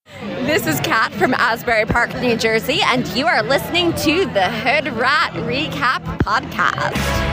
This is Kat from Asbury Park, New Jersey, and you are listening to the Hood Rat Recap Podcast.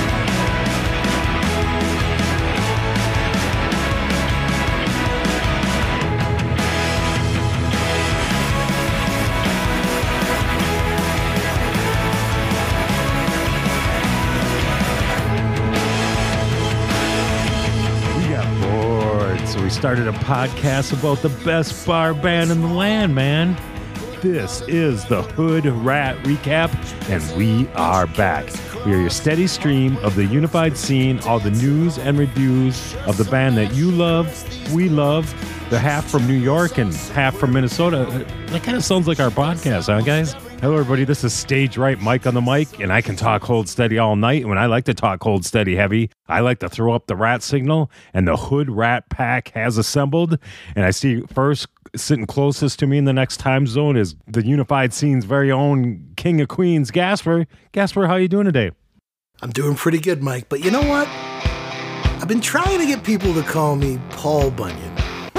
So we started a podcast about the best bar band in the land, man. This is the Hood Rat Recap, and we are back. We are your steady stream of the unified scene, all the news and reviews of the band that you love, we love. They're half from New York and half from Minnesota. That kind of sounds like our podcast, huh, guys? Hello, everybody. This is Stage Right Mike on the mic, and I can talk hold steady all night. And when I like to talk hold steady heavy, I like to throw up the rat signal, and the Hood Rat Pack has assembled. And I see first sitting closest to me in the next time zone is the unified scene's very own King of Queens, Gasper. Gasper, how you doing today? I'm doing pretty good, Mike. But you know what? I've been trying to get people to call me Paul Bunyan.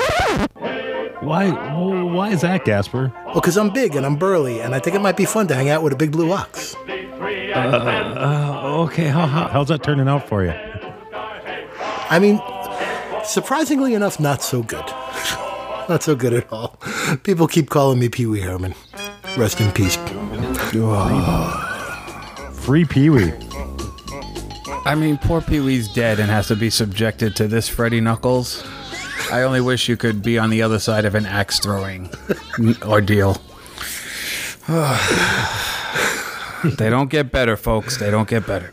Why is that, Gasper? Well, because I'm big and I'm burly, and I think it might be fun to hang out with a big blue ox. Okay, how's that turning out for you? I mean, surprisingly enough, not so good. Not so good at all. People keep calling me Pee Wee Herman. Rest in peace. Free Pee Wee. I mean, poor Pee Wee's dead and has to be subjected to this Freddie Knuckles. I only wish you could be on the other side of an axe throwing ordeal. They don't get better, folks. They don't get better.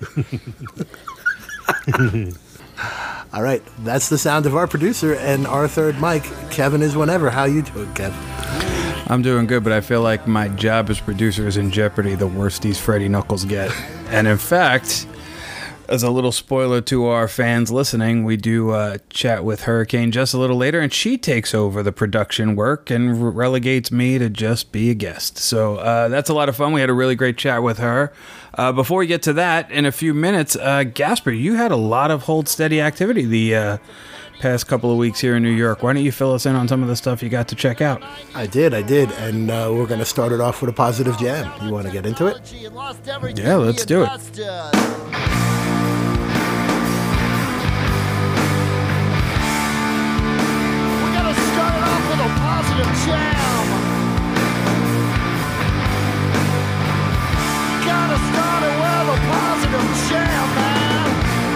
All right, that's the sound of our producer and our third mic. Kevin is whenever. How you doing, Kev? I'm doing good, but I feel like my job as producer is in jeopardy the worse these Freddie Knuckles get. And in fact, as a little spoiler to our fans listening, we do chat with Hurricane just a little later, and she takes over the production work and relegates me to just be a guest. So that's a lot of fun. We had a really great chat with her. Before we get to that, in a few minutes, Gasper, you had a lot of hold steady activity the past couple of weeks here in New York. Why don't you fill us in on some of the stuff you got to check out? I did, and we're going to start it off with a positive jam. You want to get into it? Yeah, let's do it. Jam. Gotta start it with a positive jam, man.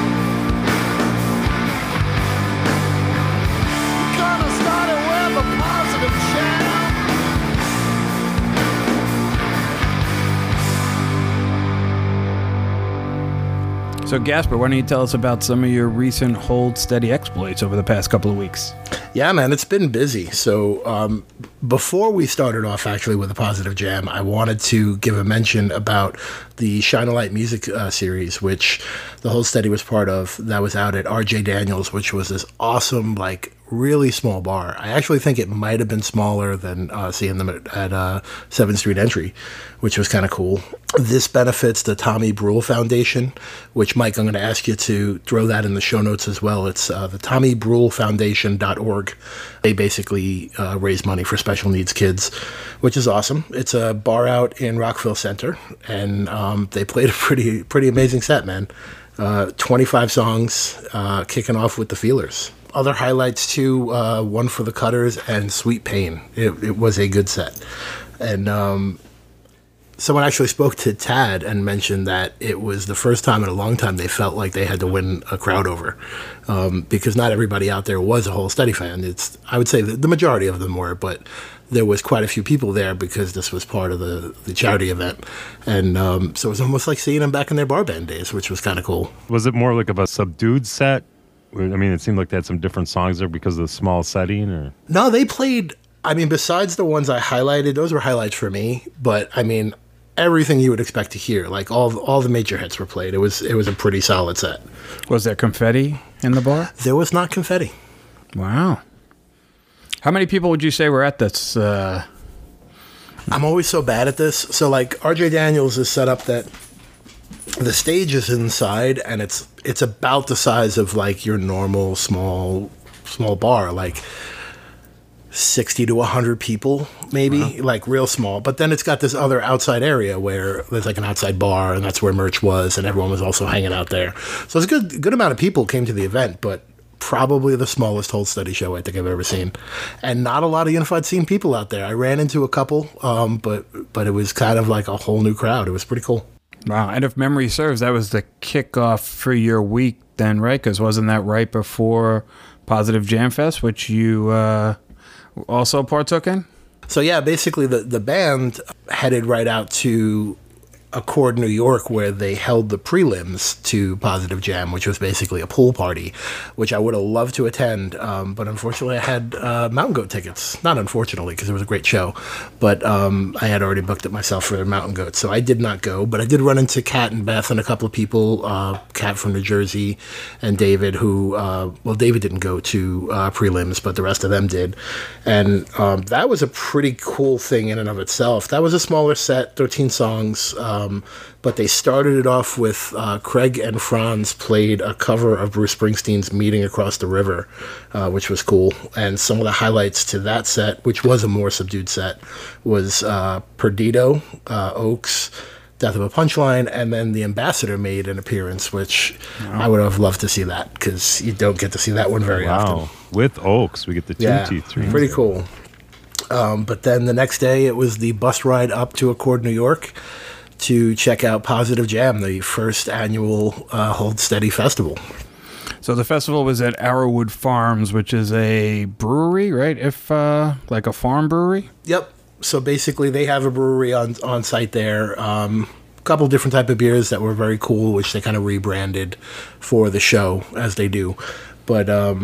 Gonna start it with a positive jam. So, Gasper, why don't you tell us about some of your recent hold steady exploits over the past couple of weeks? Yeah, man, it's been busy. So before we started off actually with a positive jam, I wanted to give a mention about the Shine a Light music series, which the Hold Steady was part of. That was out at RJ Daniels, which was this awesome, like, really small bar. I actually think it might have been smaller than seeing them at 7th Street Entry, which was kind of cool. This benefits the Tommy Brule Foundation, which, Mike, I'm going to ask you to throw that in the show notes as well. It's the TommyBruleFoundation.org. They basically raise money for special needs kids, which is awesome. It's a bar out in Rockville Center, and they played a pretty amazing set, man. 25 songs, kicking off with the Feelers. Other highlights too, One for the Cutters and Sweet Pain. It was a good set. And someone actually spoke to Tad and mentioned that it was the first time in a long time they felt like they had to win a crowd over, because not everybody out there was a Hold Steady fan. I would say the majority of them were, but there was quite a few people there because this was part of the charity event. And so it was almost like seeing them back in their bar band days, which was kind of cool. Was it more like of a subdued set? I mean, it seemed like they had some different songs there because of the small setting, or? No, they played, I mean, besides the ones I highlighted, those were highlights for me, but I mean, everything you would expect to hear, like all the major hits were played. It was a pretty solid set. Was there confetti in the bar? There was not confetti. Wow. How many people would you say were at this? I'm always so bad at this. So like RJ Daniels is set up that the stage is inside, and it's about the size of like your normal small bar. Like 60 to 100 people, maybe, like real small. But then it's got this other outside area where there's like an outside bar, and that's where merch was, and everyone was also hanging out there. So it's a good amount of people came to the event, but probably the smallest Hold Steady show I think I've ever seen. And not a lot of Unified Scene people out there. I ran into a couple, but it was kind of like a whole new crowd. It was pretty cool. Wow. And if memory serves, that was the kickoff for your week then, right? Because wasn't that right before Positive Jam Fest, which you also partook in? So yeah, basically the band headed right out to Accord, New York, where they held the prelims to Positive Jam, which was basically a pool party, which I would have loved to attend, but unfortunately I had Mountain Goat tickets. Not unfortunately, because it was a great show, but I had already booked it myself for Mountain Goat, so I did not go, but I did run into Kat and Beth and a couple of people, Kat from New Jersey and David, who, well, David didn't go to prelims, but the rest of them did, and that was a pretty cool thing in and of itself. That was a smaller set, 13 songs, but they started it off with Craig and Franz played a cover of Bruce Springsteen's Meeting Across the River, which was cool. And some of the highlights to that set, which was a more subdued set, was Perdido, Oaks, Death of a Punchline, and then the Ambassador made an appearance, which I would have loved to see that, because you don't get to see that one very often. With Oaks, we get the two T3. Pretty cool. But then the next day, it was the bus ride up to Accord, New York, to check out Positive Jam, the first annual Hold Steady festival. So the festival was at Arrowwood Farms, which is a brewery, right? If like a farm brewery? Yep. So basically they have a brewery on site there. A couple different type of beers that were very cool, which they kind of rebranded for the show, as they do. But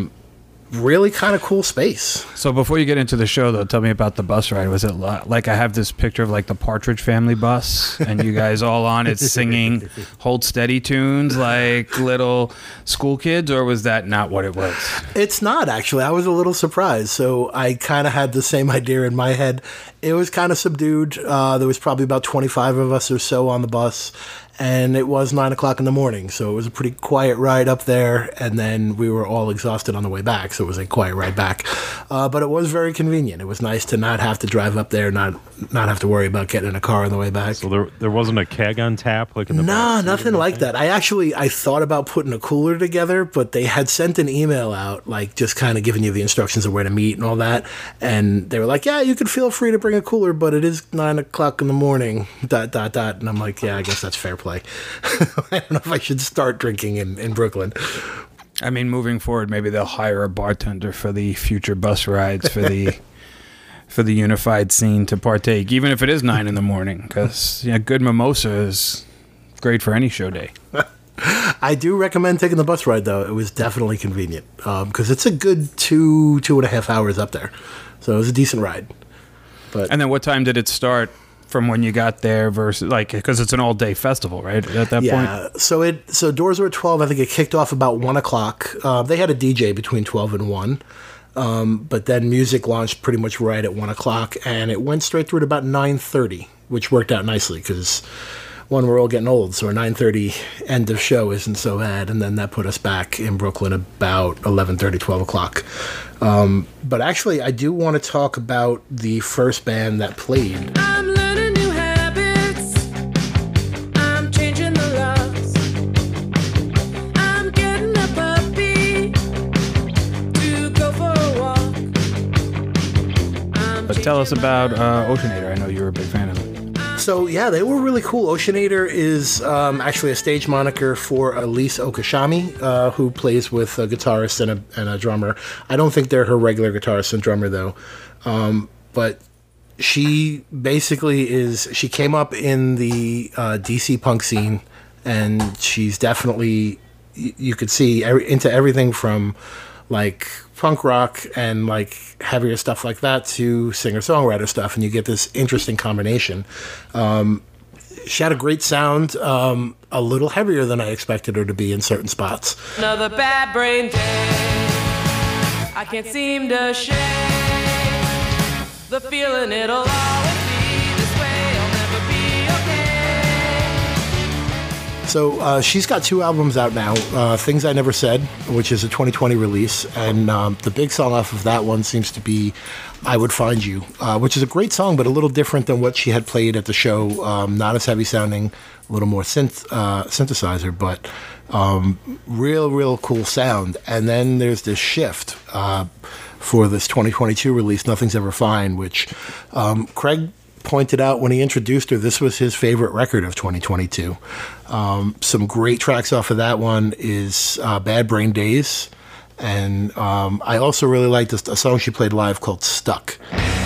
really kind of cool space. So before you get into the show, though, tell me about the bus ride. Was it like I have this picture of like the Partridge Family bus and you guys all on it singing Hold Steady tunes like little school kids, or was that not what it was? It's not, actually. I was a little surprised. So I kind of had the same idea in my head. It was kind of subdued. There was probably about 25 of us or so on the bus. And it was 9 o'clock in the morning, so it was a pretty quiet ride up there, and then we were all exhausted on the way back, so it was a quiet ride back. But it was very convenient. It was nice to not have to drive up there, not have to worry about getting in a car on the way back. So there wasn't a keg on tap like in the No, nothing like that. I thought about putting a cooler together, but they had sent an email out, like just kind of giving you the instructions of where to meet and all that, and they were like, yeah, you can feel free to bring a cooler, but it is 9 o'clock in the morning, ... And I'm like, yeah, I guess that's fair play. I don't know if I should start drinking in Brooklyn. I mean, moving forward, maybe they'll hire a bartender for the future bus rides for the for the Unified Scene to partake, even if it is 9 in the morning, because good mimosa is great for any show day. I do recommend taking the bus ride, though. It was definitely convenient because it's a good 2.5 hours up there, so it was a decent ride. And then what time did it start? From when you got there versus because it's an all day festival, right? At that point. Yeah. So doors were at 12. I think it kicked off about 1 o'clock. They had a DJ between 12 and 1. But then music launched pretty much right at 1 o'clock, and it went straight through at about 9:30, which worked out nicely because we're all getting old, so a 9:30 end of show isn't so bad. And then that put us back in Brooklyn about 11:30, 12 o'clock. But actually, I do want to talk about the first band that played. Tell us about Oceanator. I know you're a big fan of it. So, yeah, they were really cool. Oceanator is actually a stage moniker for Elise Okashami, who plays with a guitarist and a drummer. I don't think they're her regular guitarist and drummer, though. But she basically she came up in the DC punk scene, and she's definitely, you could see, into everything from like punk rock and like heavier stuff like that to singer-songwriter stuff, and you get this interesting combination. She had a great sound, a little heavier than I expected her to be in certain spots. Another bad brain day, I can't seem to shake the feeling it'll always be this way, I'll never be okay. So she's got 2 albums out now. Things I Never Said, which is a 2020 release, and the big song off of that one seems to be I Would Find You, which is a great song, but a little different than what she had played at the show. Not as heavy sounding, a little more synthesizer, but real cool sound. And then there's this shift for this 2022 release, Nothing's Ever Fine, which Craig pointed out when he introduced her, this was his favorite record of 2022. Some great tracks off of that one is Bad Brain Days, and I also really liked a song she played live called Stuck.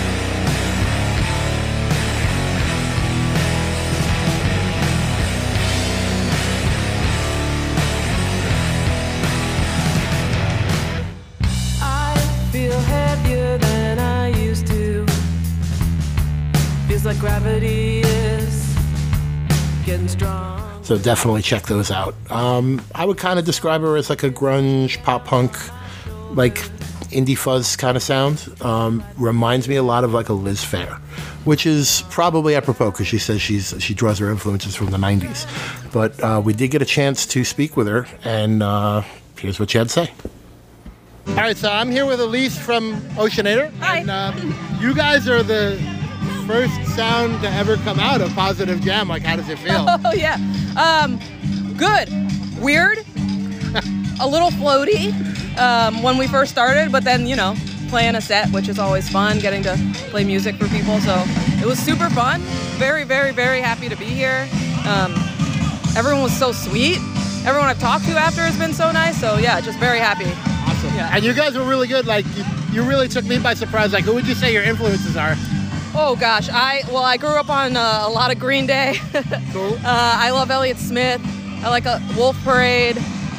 I feel heavier than I used to. Feels like gravity is getting strong. So definitely check those out. I would kind of describe her as like a grunge, pop punk, like indie fuzz kind of sound. Reminds me a lot of like a Liz Phair, which is probably apropos because she says she draws her influences from the 90s. But we did get a chance to speak with her, and here's what she had to say. All right, so I'm here with Elise from Oceanator. Hi. And you guys are the first sound to ever come out of Positive Jam. Like, how does it feel? Oh, yeah. Good. Weird. A little floaty when we first started, but then, playing a set, which is always fun, getting to play music for people. So it was super fun. Very, very, very happy to be here. Everyone was so sweet. Everyone I've talked to after has been so nice. So, yeah, just very happy. Awesome. Yeah. And you guys were really good. Like, you really took me by surprise. Like, who would you say your influences are? Oh gosh, I grew up on a lot of Green Day. Cool. I love Elliott Smith. I like Wolf Parade.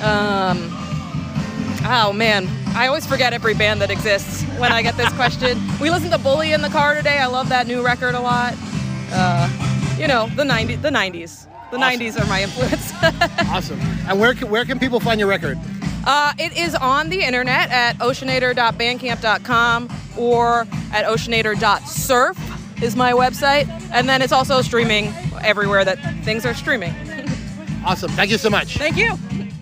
Oh man, I always forget every band that exists when I get this question. We listened to Bully in the car today. I love that new record a lot. The 90s. The 90s are my influence. Awesome. And where can people find your record? It is on the internet at oceanator.bandcamp.com or at oceanator.surf is my website. And then it's also streaming everywhere that things are streaming. Awesome. Thank you so much. Thank you.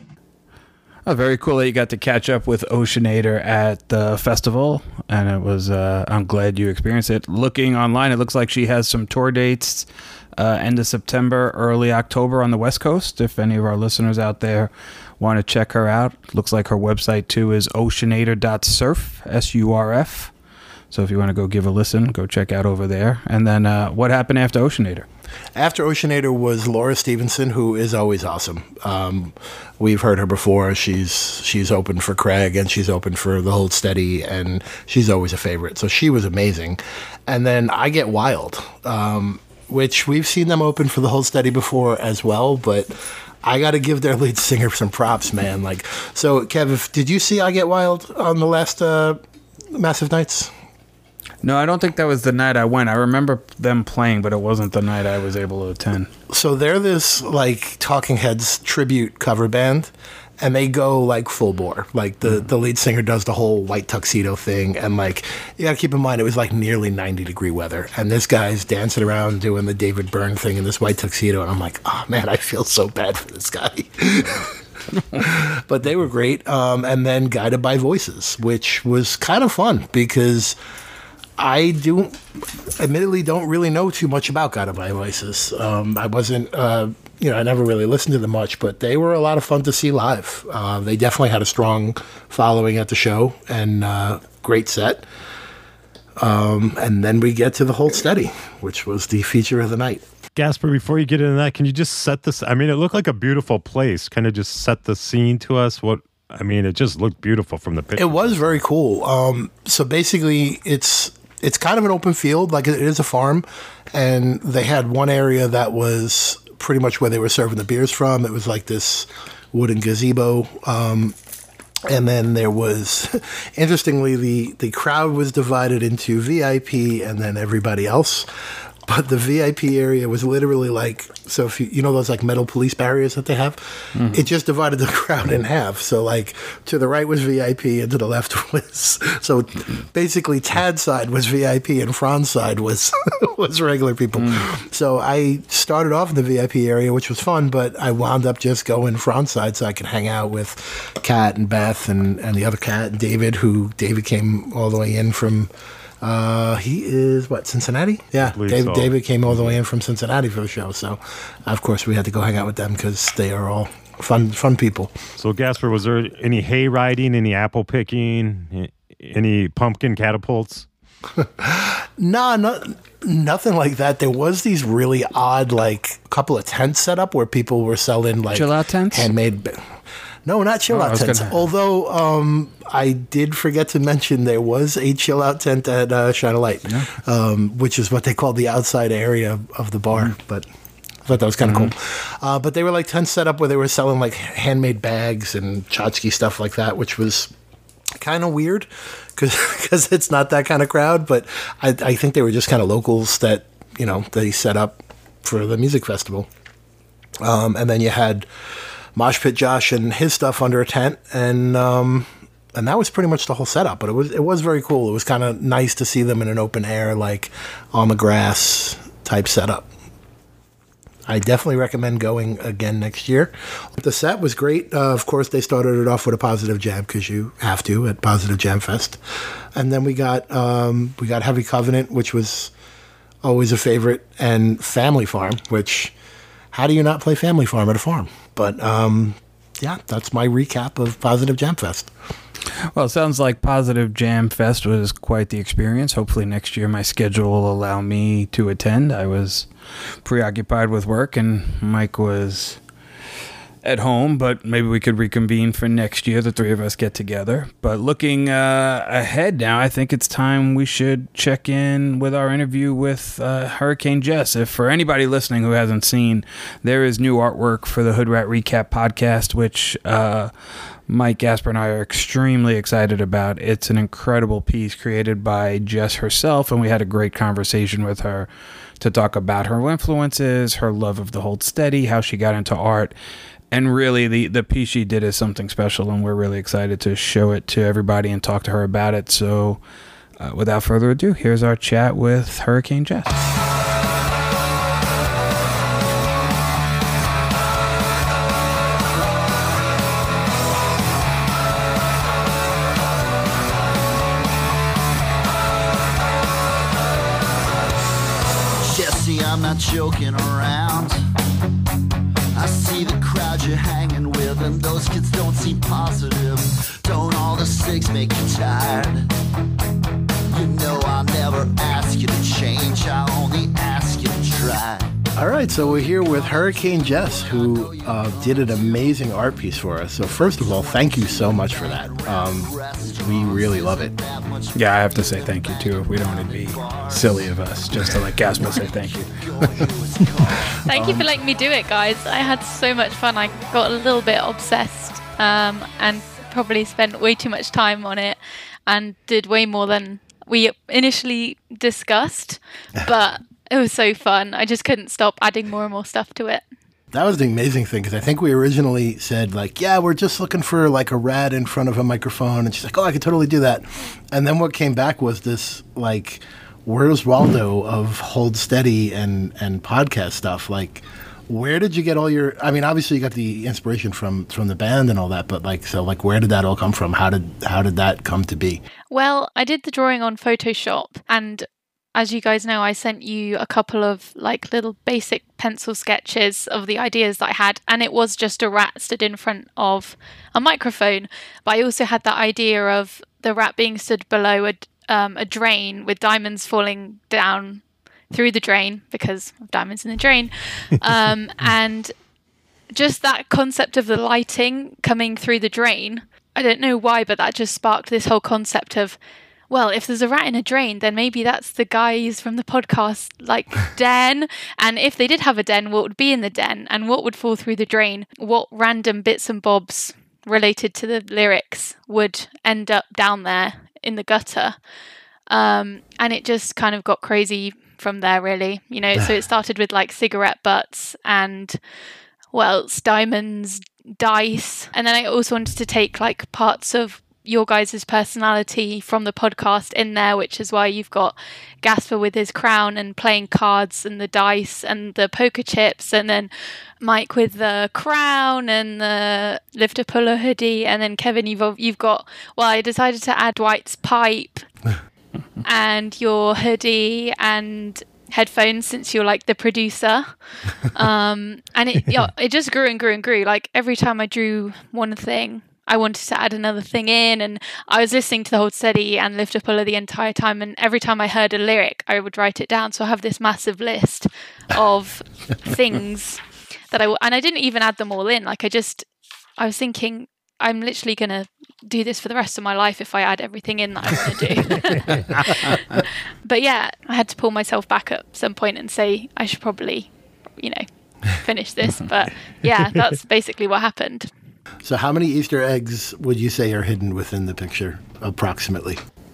Oh, very cool that you got to catch up with Oceanator at the festival, and it was. I'm glad you experienced it. Looking online, it looks like she has some tour dates end of September, early October on the West Coast. If any of our listeners out there want to check her out, looks like her website too is oceanator.surf, S-U-R-F. So if you want to go give a listen, go check out over there. And then what happened after Oceanator? After Oceanator was Laura Stevenson, who is always awesome. We've heard her before. She's open for Craig, and she's open for the Hold Steady, and she's always a favorite. So she was amazing. And then I Get Wild, which we've seen them open for the Hold Steady before as well, but I got to give their lead singer some props, man. So Kev, did you see I Get Wild on the last Massive Nights? No, I don't think that was the night I went. I remember them playing, but it wasn't the night I was able to attend. So they're this Talking Heads tribute cover band, and they go full bore. The lead singer does the whole white tuxedo thing, and you got to keep in mind it was nearly 90-degree weather, and this guy's dancing around doing the David Byrne thing in this white tuxedo, and I'm like, oh man, I feel so bad for this guy. But they were great, and then Guided by Voices, which was kind of fun because I admittedly don't really know too much about Guided by Voices. I wasn't, I never really listened to them much, but they were a lot of fun to see live. They definitely had a strong following at the show, and great set. And then we get to the Hold Steady, which was the feature of the night. Gasper, before you get into that, can you just set this? I mean, it looked like a beautiful place. Kind of just set the scene to us. It just looked beautiful from the picture. It was very cool. So basically, it's kind of an open field, it is a farm, and they had one area that was pretty much where they were serving the beers from. It was this wooden gazebo, and then there was, interestingly, the crowd was divided into VIP and then everybody else. but the VIP area was literally like, so if you know those like metal police barriers that they have, it just divided the crowd in half. So like to the right was VIP and to the left was, so basically Tad's side was VIP and Fran's side was was regular people. So I started off in the VIP area, which was fun, but I wound up just going Fran's side so I could hang out with Kat and Beth and the other cat, David, who David came all the way in from. He is Cincinnati? Yeah, So. David came all the way in from Cincinnati for the show. So, of course, we had to go hang out with them because they are all fun people. So, Gasper, was there any hay riding, any apple picking, any pumpkin catapults? No, nothing like that. There was these really odd, like, couple of tents set up where people were selling like chill out tents, handmade. No, not chill out tents. Although I did forget to mention there was a chill out tent at Shine a Light, which is what they call the outside area of the bar. But I thought that was kind of cool. But they were like tents set up where they were selling like handmade bags and tchotchke stuff like that, which was kind of weird because it's not that kind of crowd. But I think they were just kind of locals that, you know, they set up for the music festival. And then you had Mosh Pit Josh and his stuff under a tent, and that was pretty much the whole setup. But it was very cool. It was kind of nice to see them in an open air, like on the grass type setup. I definitely recommend going again next year. The set was great. Of course, they started it off with a Positive Jam because you have to at Positive Jam Fest, and then we got Heavy Covenant, which was always a favorite, and Family Farm, which how do you not play Family Farm at a farm? But, yeah, that's my recap of Positive Jam Fest. Well, it sounds like Positive Jam Fest was quite the experience. Hopefully next year my schedule will allow me to attend. I was preoccupied with work and Mike was at home, but maybe we could reconvene for next year. The three of us get together. But looking ahead now, I think it's time we should check in with our interview with Hurricane Jess. If for anybody listening who hasn't seen, there is new artwork for the Hood Rat Recap podcast, which Mike, Gasper, and I are extremely excited about. It's an incredible piece created by Jess herself, and we had a great conversation with her to talk about her influences, her love of the Hold Steady, how she got into art. And really, the piece she did is something special, and we're really excited to show it to everybody and talk to her about it. So, without further ado, here's our chat with Hurricane Jess. Jesse, I'm not joking around. I see the crowd you're hanging with, and those kids don't seem positive. Don't all the cigs make you tired? You know I'll never ask you to change, I only ask you to try. All right, so we're here with Hurricane Jess, who did an amazing art piece for us. So first of all, thank you so much for that. We really love it. Yeah, I have to say thank you, too. If we don't, it'd be silly of us just to let Gasper say thank you. Thank you for letting me do it, guys. I had so much fun. I got a little bit obsessed and probably spent way too much time on it and did way more than we initially discussed. But it was so fun. I just couldn't stop adding more and more stuff to it. That was the amazing thing, because I think we originally said, like, yeah, we're just looking for, like, a rat in front of a microphone. And she's like, oh, I could totally do that. And then what came back was this, like, where's Waldo of Hold Steady and podcast stuff? Like, where did you get all your... I mean, obviously you got the inspiration from the band and all that, but, like, so, like, where did that all come from? How did that come to be? Well, I did the drawing on Photoshop, and as you guys know, I sent you a couple of like little basic pencil sketches of the ideas that I had, and it was just a rat stood in front of a microphone. But I also had that idea of the rat being stood below a drain with diamonds falling down through the drain because of diamonds in the drain, and just that concept of the lighting coming through the drain. I don't know why, but that just sparked this whole concept of, well, if there's a rat in a drain, then maybe that's the guys from the podcast, like, den. And if they did have a den, what would be in the den? And what would fall through the drain? What random bits and bobs related to the lyrics would end up down there in the gutter? And it just kind of got crazy from there, really. You know, so it started with like cigarette butts and, well, diamonds, dice. And then I also wanted to take like parts of your guys' personality from the podcast in there, which is why you've got Gasper with his crown and playing cards and the dice and the poker chips, and then Mike with the crown and the lifter puller hoodie, and then Kevin, you've got, well, I decided to add Dwight's pipe and your hoodie and headphones, since you're like the producer. And it just grew and grew and grew. Like every time I drew one thing, I wanted to add another thing in, and I was listening to the Hold Steady and Lift Up Puller the entire time, and every time I heard a lyric I would write it down. So I have this massive list of things that and I didn't even add them all in. Like I was thinking, I'm literally going to do this for the rest of my life if I add everything in that I want to do. But yeah, I had to pull myself back at some point and say I should probably, finish this. But yeah, that's basically what happened. So how many Easter eggs would you say are hidden within the picture, approximately?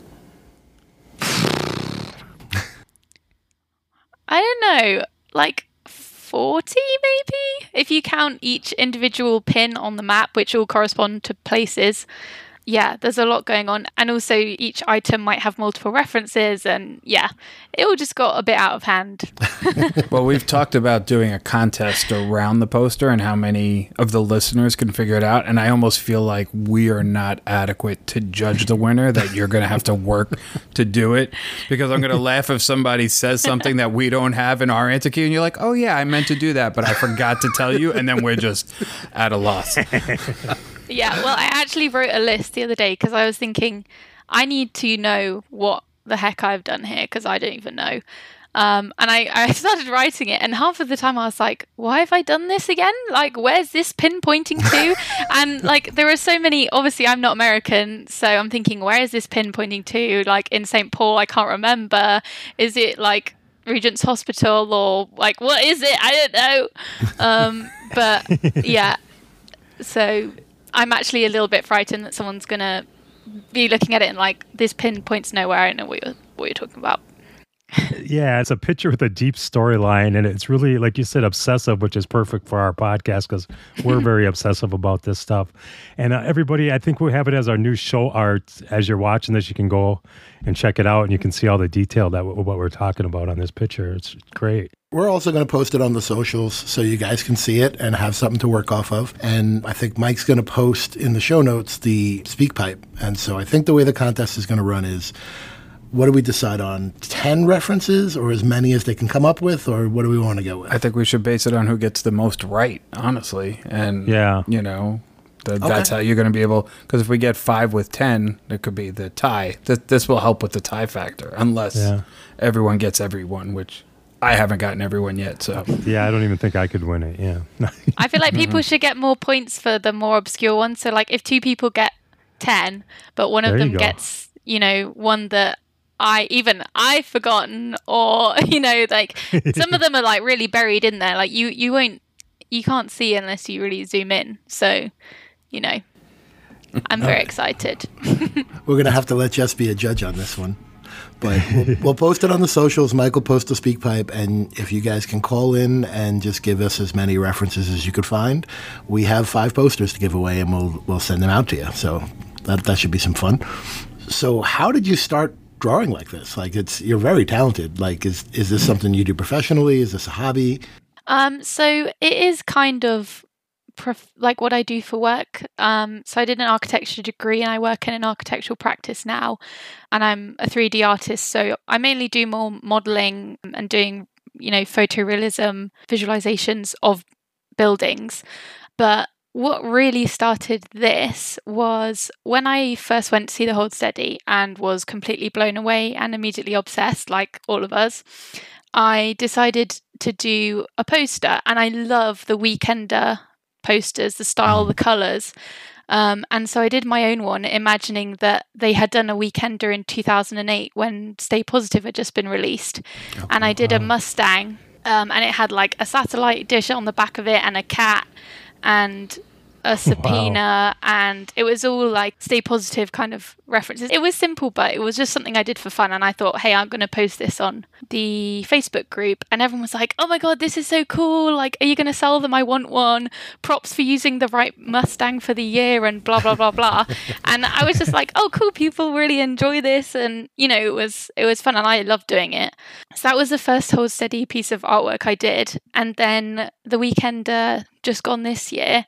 I don't know, like 40 maybe? If you count each individual pin on the map, which all correspond to places. Yeah, there's a lot going on. And also each item might have multiple references, and yeah, it all just got a bit out of hand. Well, we've talked about doing a contest around the poster and how many of the listeners can figure it out. And I almost feel like we are not adequate to judge the winner, that you're going to have to work to do it. Because I'm going to laugh if somebody says something that we don't have in our answer key, and you're like, oh yeah, I meant to do that, but I forgot to tell you. And then we're just at a loss. Yeah, well, I actually wrote a list the other day because I was thinking I need to know what the heck I've done here, because I don't even know. And I started writing it, and half of the time I was like, why have I done this again? Like, where's this pin pointing to? And like, there are so many, obviously I'm not American, so I'm thinking, where is this pin pointing to? Like in St. Paul, I can't remember. Is it like Regent's Hospital, or like, what is it? I don't know. But yeah, so I'm actually a little bit frightened that someone's going to be looking at it and like, this pin points nowhere. I don't know what you're talking about. Yeah, it's a picture with a deep storyline, and it's really, like you said, obsessive, which is perfect for our podcast because we're very obsessive about this stuff. And everybody, I think we have it as our new show art. As you're watching this, you can go and check it out, and you can see all the detail that what we're talking about on this picture. It's great. We're also going to post it on the socials so you guys can see it and have something to work off of. And I think Mike's going to post in the show notes the speak pipe. And so I think the way the contest is going to run is, what do we decide on? 10 references, or as many as they can come up with, or what do we want to go with? I think we should base it on who gets the most right, honestly. And, yeah, that's how you're going to be able, because if we get 5 with 10, it could be the tie. This will help with the tie factor, unless everyone gets everyone, which I haven't gotten everyone yet. So yeah, I don't even think I could win it. Yeah. I feel like people should get more points for the more obscure ones. So like if 2 people get 10, but one of them gets, one that I've forgotten, or like some of them are like really buried in there, like you can't see unless you really zoom in, so I'm very excited. We're gonna have to let Jess be a judge on this one, but we'll post it on the socials. Mike will post the speak pipe, and if you guys can call in and just give us as many references as you could find, we have 5 posters to give away, and we'll send them out to you, so that should be some fun. So how did you start drawing like this? Like, you're very talented. Like, is this something you do professionally? Is this a hobby? So it is kind of like what I do for work. So I did an architecture degree, and I work in an architectural practice now, and I'm a 3D artist. So I mainly do more modeling and doing, photorealism visualizations of buildings. But what really started this was when I first went to see the Hold Steady and was completely blown away and immediately obsessed, like all of us. I decided to do a poster, and I love the Weekender posters, the style, the colours. And so I did my own one, imagining that they had done a Weekender in 2008 when Stay Positive had just been released. And I did a Mustang, and it had like a satellite dish on the back of it and a cat, and a subpoena, and it was all like stay positive kind of references. It was simple, but it was just something I did for fun. And I thought, hey, I'm going to post this on the Facebook group. And everyone was like, oh my God, this is so cool. Like, are you going to sell them? I want one. Props for using the right Mustang for the year and blah, blah, blah, blah. And I was just like, oh, cool. People really enjoy this. And, you know, it was fun and I loved doing it. So that was the first Hold Steady piece of artwork I did. And then the weekend just gone this year,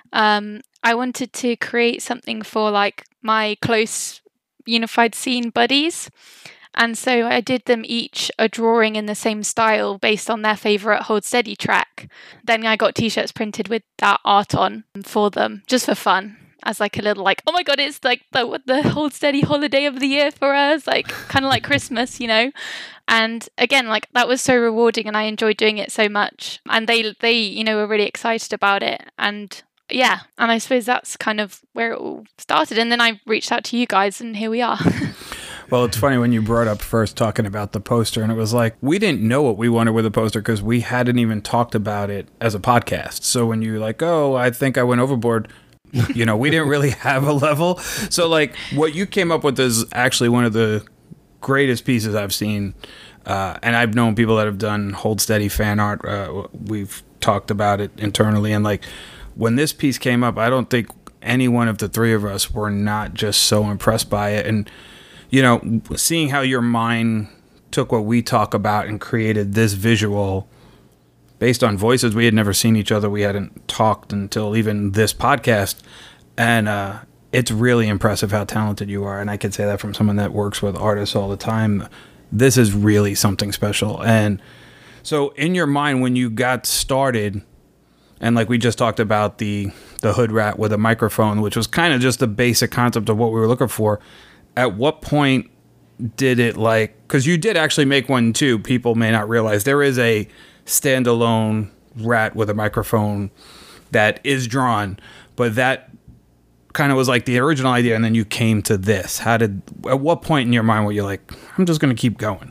I wanted to create something for like my close Unified Scene buddies. And so I did them each a drawing in the same style based on their favourite Hold Steady track. Then I got t-shirts printed with that art on for them, just for fun. As like a little like, oh my God, it's like the Hold Steady holiday of the year for us, like kind of like Christmas, you know. And again, like that was so rewarding and I enjoyed doing it so much. And they you know, were really excited about it. And yeah, and I suppose that's kind of where it all started. And then I reached out to you guys and here we are. Well, it's funny when you brought up first talking about the poster, and it was like, we didn't know what we wanted with the poster because we hadn't even talked about it as a podcast. So when you're like, oh, I think I went overboard, you know, we didn't really have a level. So like what you came up with is actually one of the greatest pieces I've seen. And I've known people that have done Hold Steady fan art. We've talked about it internally. And like when this piece came up, I don't think any one of the three of us were not just so impressed by it. And, you know, seeing how your mind took what we talk about and created this visual based on voices. We had never seen each other. We hadn't talked until even this podcast. And it's really impressive how talented you are. And I can say that from someone that works with artists all the time. This is really something special. And so in your mind, when you got started, and like we just talked about the hood rat with a microphone, which was kind of just the basic concept of what we were looking for, at what point did it like, because you did actually make one too, people may not realize, there is a standalone rat with a microphone that is drawn, but that kind of was like the original idea, and then you came to this. At what point in your mind were you like, I'm just going to keep going?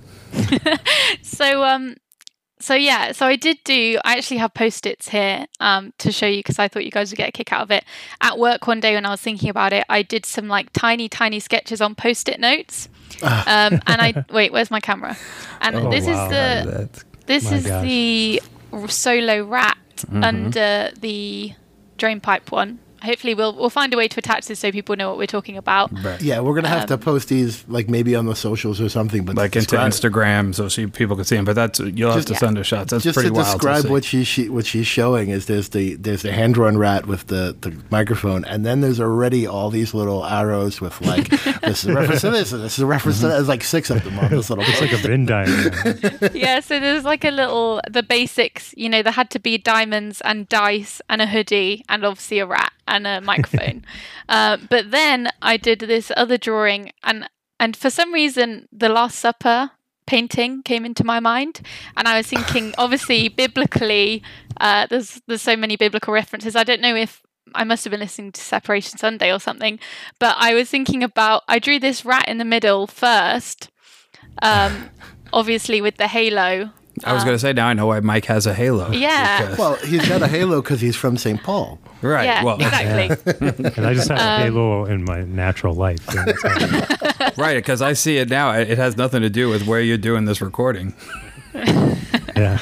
So I actually have Post-its here to show you because I thought you guys would get a kick out of it. At work one day when I was thinking about it, I did some like tiny sketches on Post-it notes. And wait, where's my camera? And this is the solo rat under the drain pipe one. Hopefully we'll find a way to attach this so people know what we're talking about. Right. Yeah, we're gonna have to post these like maybe on the socials or something, but like into Instagram so people can see them. But you'll have to send us shots. That's just pretty to wild. Describe what she's showing is there's the hand drawn rat with the microphone, and then there's already all these little arrows with like this is a reference to this, and this is a reference to that. There's like 6 of them on this little. It's like a Venn diagram. Yeah, so there's like the basics. You know, there had to be diamonds and dice and a hoodie and obviously a rat and a microphone. But then I did this other drawing, and for some reason the Last Supper painting came into my mind, and I was thinking, obviously biblically, there's so many biblical references. I don't know if I must have been listening to Separation Sunday or something, but I was thinking about, I drew this rat in the middle first, obviously with the halo. I was going to say, now I know why Mike has a halo. Yeah. Well, he's got a halo because he's from St. Paul. Right. Yeah, well, exactly. And I just have a halo in my natural life. Right, because I see it now. It has nothing to do with where you're doing this recording. Yeah.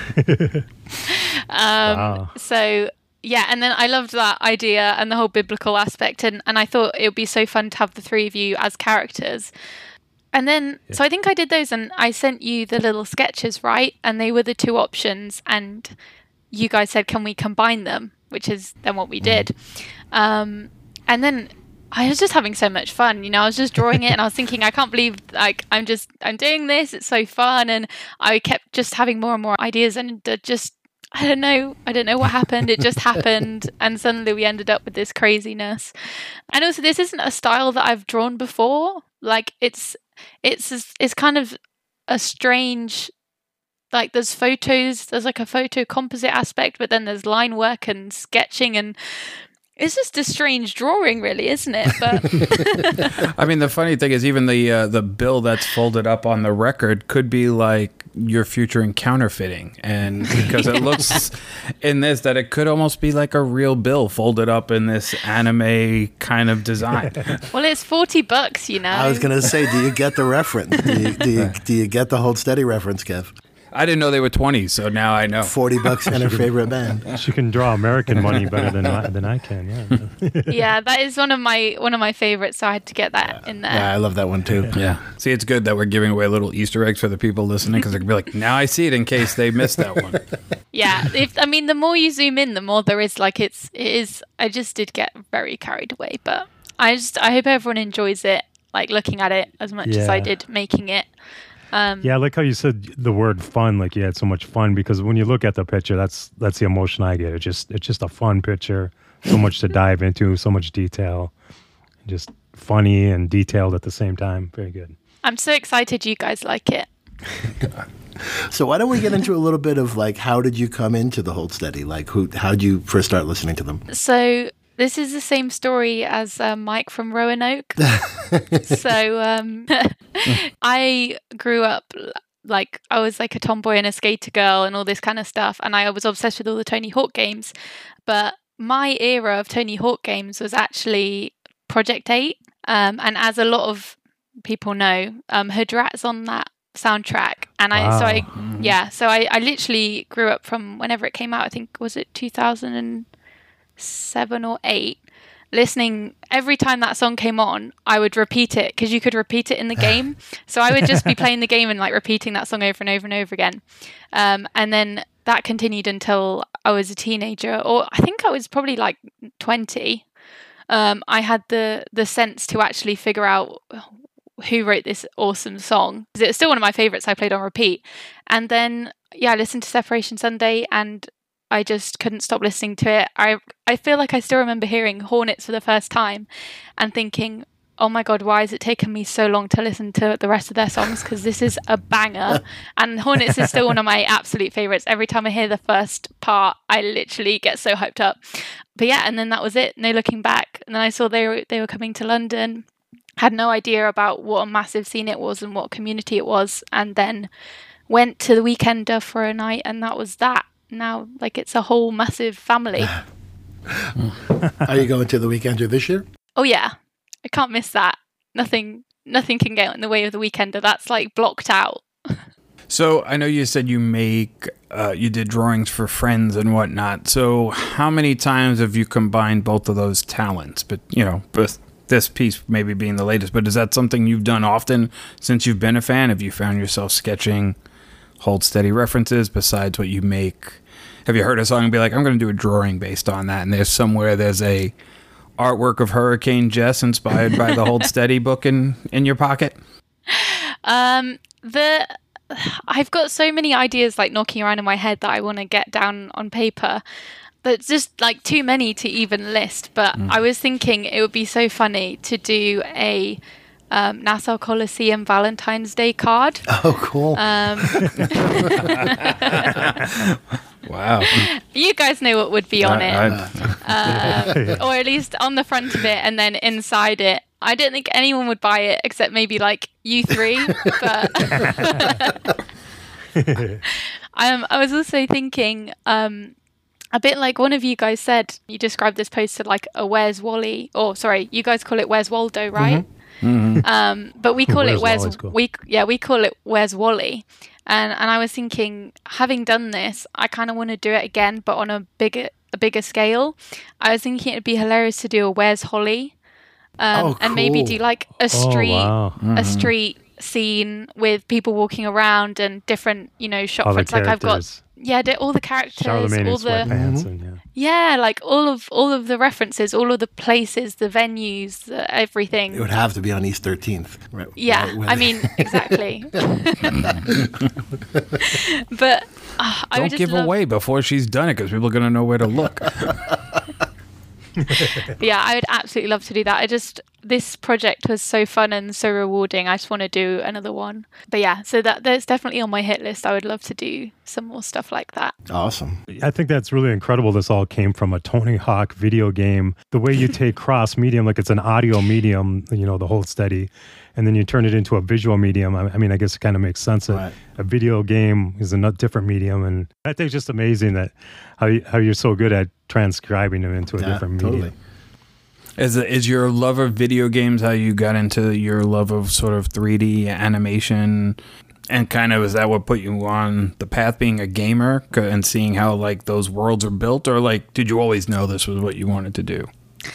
Wow. So, yeah, and then I loved that idea and the whole biblical aspect, and I thought it would be so fun to have the three of you as characters. And then, so I think I did those, and I sent you the little sketches, right? And they were the 2 options, and you guys said, can we combine them? Which is then what we did. And then I was just having so much fun. You know, I was just drawing it, and I was thinking, I can't believe, like, I'm doing this. It's so fun. And I kept just having more and more ideas, and just, I don't know what happened. It just happened. And suddenly we ended up with this craziness. And also, this isn't a style that I've drawn before. Like, it's kind of a strange, like there's like a photo composite aspect, but then there's line work and sketching, and It's just a strange drawing, really, isn't it? But I mean, the funny thing is, even the bill that's folded up on the record could be like your future in counterfeiting, and because it looks in this that it could almost be like a real bill folded up in this anime kind of design. well, it's $40, you know. I was gonna say, do you get the reference? Do you get the Hold Steady reference, Kev? I didn't know they were 20, so now I know. $40 and her favorite band. She can draw American money better than I can. Yeah. Yeah, that is one of my favorites. So I had to get that in there. Yeah, I love that one too. Yeah. See, it's good that we're giving away little Easter eggs for the people listening because they're going to be like, now I see it in case they missed that one. Yeah, the more you zoom in, the more there is. Like it is. I just did get very carried away, but I hope everyone enjoys it. Like looking at it as much as I did making it. Yeah, I like how you said the word fun, like you had so much fun, because when you look at the picture, that's the emotion I get. It's just a fun picture, so much to dive into, so much detail, just funny and detailed at the same time. Very good. I'm so excited you guys like it. So why don't we get into a little bit of like, how did you come into the Hold Steady? Like, how'd you first start listening to them? So this is the same story as Mike from Roanoke. So I grew up like I was like a tomboy and a skater girl and all this kind of stuff, and I was obsessed with all the Tony Hawk games. But my era of Tony Hawk games was actually Project 8, and as a lot of people know, Hood Rat's on that soundtrack, and so I literally grew up from whenever it came out. I think was it 2007 or 8. Listening every time that song came on, I would repeat it because you could repeat it in the game. So I would just be playing the game and like repeating that song over and over and over again. And then that continued until I was a teenager, or I think I was probably like 20. I had the sense to actually figure out who wrote this awesome song. It's still one of my favorites. I played on repeat. And then, I listened to Separation Sunday and I just couldn't stop listening to it. I feel like I still remember hearing Hornets for the first time and thinking, oh my God, why has it taken me so long to listen to the rest of their songs? Because this is a banger. And Hornets is still one of my absolute favorites. Every time I hear the first part, I literally get so hyped up. But and then that was it. No looking back. And then I saw they were coming to London. Had no idea about what a massive scene it was and what community it was. And then went to the Weekender for a night, and that was that. Now, like, it's a whole massive family. Are you going to the Weekender this year? Oh yeah, I can't miss that. Nothing can get in the way of the Weekender. That's like blocked out. So I know you said you you did drawings for friends and whatnot. So how many times have you combined both of those talents? But with this piece maybe being the latest, but is that something you've done often since you've been a fan? Have you found yourself sketching Hold Steady references besides what you make? Have you heard a song and be like, I'm going to do a drawing based on that, and there's a artwork of Hurricane Jess inspired by the Hold Steady book in your pocket? I've got so many ideas like knocking around in my head that I want to get down on paper, but it's just like too many to even list. But I was thinking it would be so funny to do a Nassau Coliseum Valentine's Day card. Oh, cool. Wow. You guys know what would be on it. Or at least on the front of it, and then inside it. I don't think anyone would buy it except maybe like you three. But I was also thinking, a bit like one of you guys said, you described this poster like a Where's Wally? Or sorry, you guys call it Where's Waldo, right? Mm-hmm. But we call it we call it Where's Wally? And I was thinking, having done this, I kind of want to do it again, but on a bigger scale. I was thinking it'd be hilarious to do a Where's Holly? Cool. And maybe do like a street scene with people walking around and different, shot fronts. Like I've got all the characters, Charlemagne all in sweatpants and like all of the references, all of the places, the venues, everything. It would have to be on East 13th, right? Yeah, right, I mean exactly. But I would don't just give away before she's done it because people are going to know where to look. Yeah, I would absolutely love to do that. This project was so fun and so rewarding. I just want to do another one. But yeah, so that's definitely on my hit list. I would love to do some more stuff like that. Awesome. I think that's really incredible. This all came from a Tony Hawk video game. The way you take cross medium, like it's an audio medium, the Hold Steady, and then you turn it into a visual medium. I mean, I guess it kind of makes sense that a video game is a different medium. And I think it's just amazing that how you're so good at transcribing them into a different medium. Is your love of video games how you got into your love of sort of 3D animation? And kind of, is that what put you on the path being a gamer and seeing how like those worlds are built? Or like, did you always know this was what you wanted to do?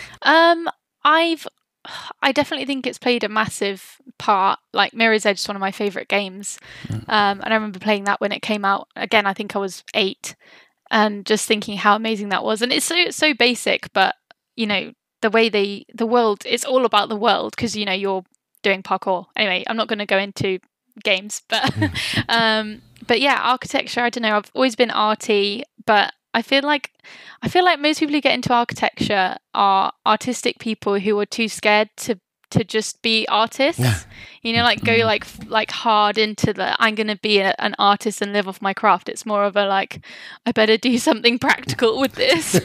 I definitely think it's played a massive part. Like Mirror's Edge is one of my favorite games. And I remember playing that when it came out. Again, I think I was 8 and just thinking how amazing that was. And it's so basic, but the way the world, it's all about the world because you're doing parkour. Anyway, I'm not going to go into games, but yeah, architecture, I don't know, I've always been arty, but I feel like most people who get into architecture are artistic people who are too scared to just be artists. Go like hard into I'm going to be an artist and live off my craft. It's more of a like, I better do something practical with this.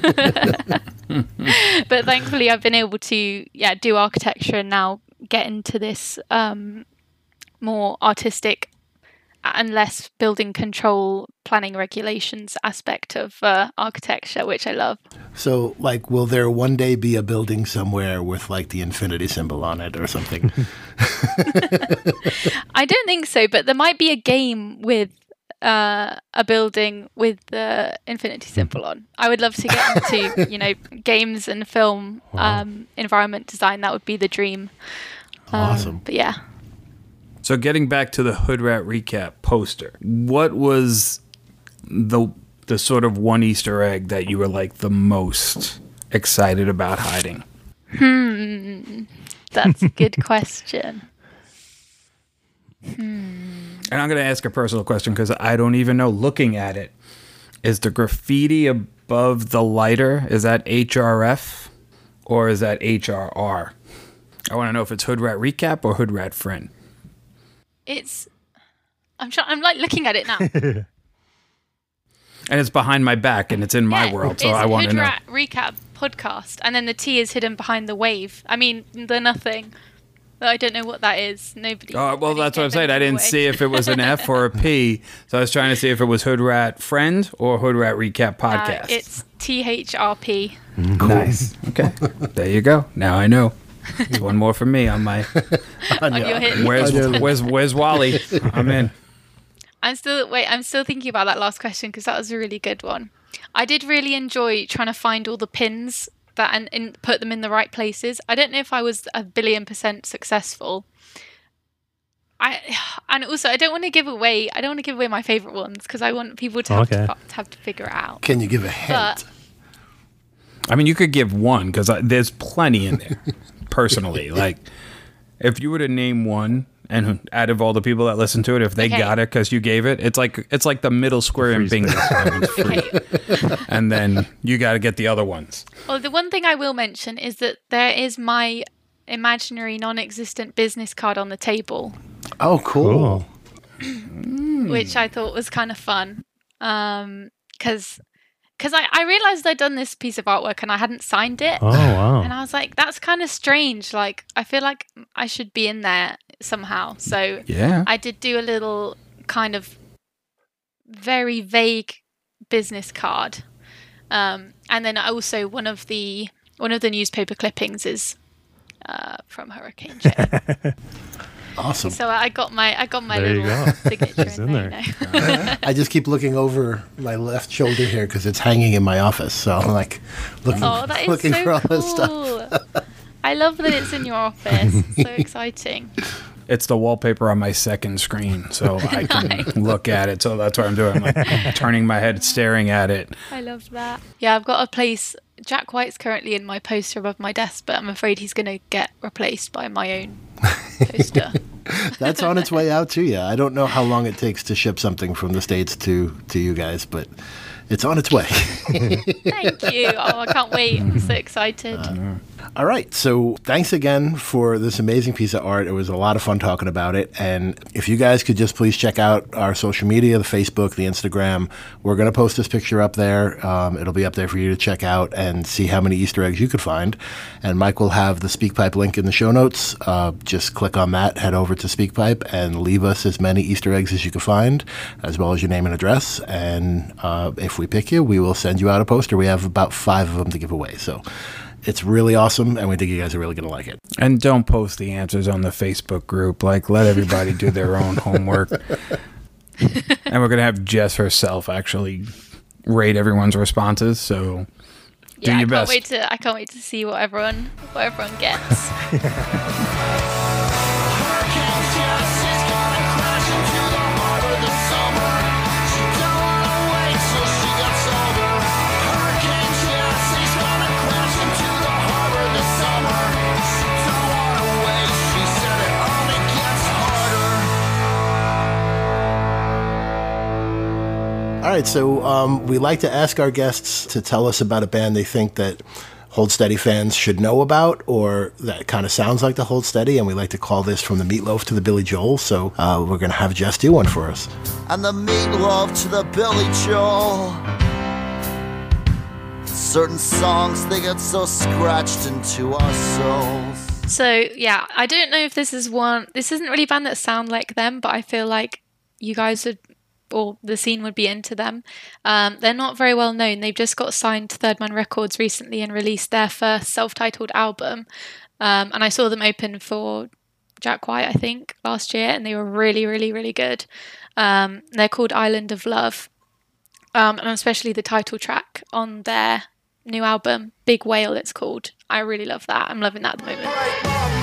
But thankfully I've been able to do architecture and now get into this more artistic and less building control, planning regulations aspect of architecture, which I love. So, like, will there one day be a building somewhere with, like, the infinity symbol on it or something? I don't think so, but there might be a game with a building with the infinity symbol on. I would love to get into, games and film environment design. That would be the dream. Awesome. But yeah. So getting back to the Hood Rat Recap poster, what was the sort of one Easter egg that you were like the most excited about hiding? That's a good question. And I'm going to ask a personal question because I don't even know. Looking at it, is the graffiti above the lighter, is that HRF or is that HRR? I want to know if it's Hood Rat Recap or Hood Rat Friend. I'm like looking at it now. And it's behind my back and it's in my world, so I want to know. It's Hood Rat Recap podcast, and then the T is hidden behind the wave. I mean, the nothing. I don't know what that is. Nobody. Oh, well, that's what I'm saying. I didn't see if it was an F or a P, so I was trying to see if it was Hood Rat Friend or Hood Rat Recap podcast. It's THRP. Cool. Nice. Okay. There you go. Now I know. It's one more for me on my. on your hit. Where's Wally? I'm in. I'm still thinking about that last question because that was a really good one. I did really enjoy trying to find all the pins and put them in the right places. I don't know if I was 1,000,000,000% successful. I don't want to give away my favorite ones because I want people to have to figure it out. Can you give a hint? I mean, you could give one because there's plenty in there. Personally, like if you were to name one, and out of all the people that listen to it, if they got it because you gave it, it's like the middle square in bingo. And then you got to get the other ones. Well, the one thing I will mention is that there is my imaginary non-existent business card on the table. Oh, cool. Which I thought was kind of fun because I realised I'd done this piece of artwork and I hadn't signed it. Oh, wow. And I was like, that's kind of strange. Like, I feel like I should be in there somehow. So I did do a little kind of very vague business card. And then also one of the newspaper clippings is from Hurricane Jay. Awesome. So I got my little signature in there. I just keep looking over my left shoulder here because it's hanging in my office. So I'm like looking for all this stuff. I love that it's in your office. It's so exciting. It's the wallpaper on my second screen, so I can look at it. So that's what I'm doing. I'm like turning my head, staring at it. I love that. Yeah, I've got a place. Jack White's currently in my poster above my desk, but I'm afraid he's going to get replaced by my own poster. That's on its way out to you. I don't know how long it takes to ship something from the States to you guys, but It's on its way. Thank you. Oh, I can't wait. I'm so excited. All right. So thanks again for this amazing piece of art. It was a lot of fun talking about it. And if you guys could just please check out our social media, the Facebook, the Instagram. We're going to post this picture up there. It'll be up there for you to check out and see how many Easter eggs you could find. And Mike will have the SpeakPipe link in the show notes. Just click on that, head over to SpeakPipe, and leave us as many Easter eggs as you can find, as well as your name and address. And if we pick you, we will send you out a poster. We have about 5 of them to give away. So it's really awesome, and we think you guys are really going to like it. And don't post the answers on the Facebook group. Like, let everybody do their own homework. And we're going to have Jess herself actually rate everyone's responses. So do your best. I can't wait to see what everyone gets. All right, so we like to ask our guests to tell us about a band they think that Hold Steady fans should know about, or that kind of sounds like the Hold Steady, and we like to call this From the Meatloaf to the Billy Joel, so we're going to have Jess do one for us. And the meatloaf to the Billy Joel. Certain songs, they get so scratched into our souls. So, yeah, I don't know if this isn't really a band that sound like them, but I feel like you guys would, or the scene would be into them. They're not very well known. They've just got signed to Third Man Records recently and released their first self-titled album. And I saw them open for Jack White, I think, last year, and they were really, really, really good. They're called Island of Love. And especially the title track on their new album, Big Whale it's called. I really love that. I'm loving that at the moment.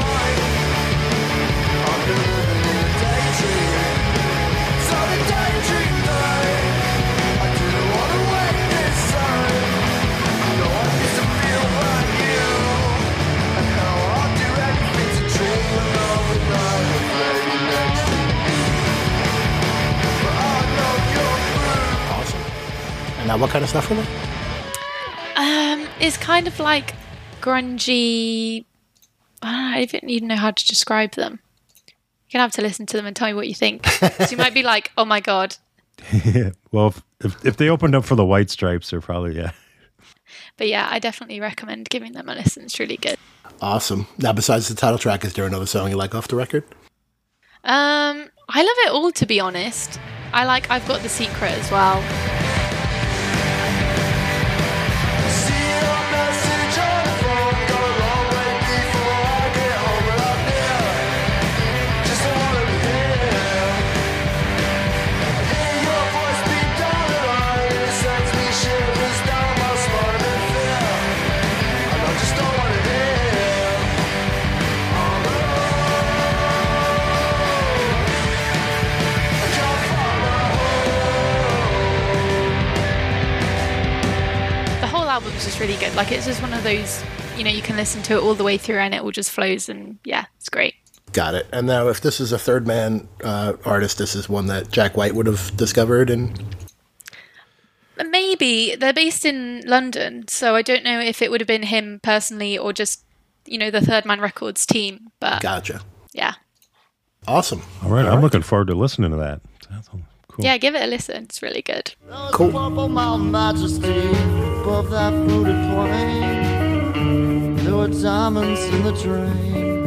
Now, what kind of stuff are they? It's kind of like grungy. I don't even know how to describe them. You're gonna have to listen to them and tell me what you think. So you might be like, "Oh my god." Well, if they opened up for the White Stripes, they're probably yeah. But yeah, I definitely recommend giving them a listen. It's really good. Awesome. Now, besides the title track, is there another song you like off the record? I love it all, to be honest. I've Got the Secret as well. Album's just really good. Like, it's just one of those, you can listen to it all the way through and it all just flows, and yeah, it's great. Got it. And now, if this is a Third Man artist, this is one that Jack White would have discovered, and maybe they're based in London, so I don't know if it would have been him personally or just the Third Man Records team. But gotcha. Yeah. Awesome. All right, I'm looking forward to listening to that. That's cool. Yeah, give it a listen. It's really good. Cool. Majesty above that fruited plain. There were diamonds in the drain.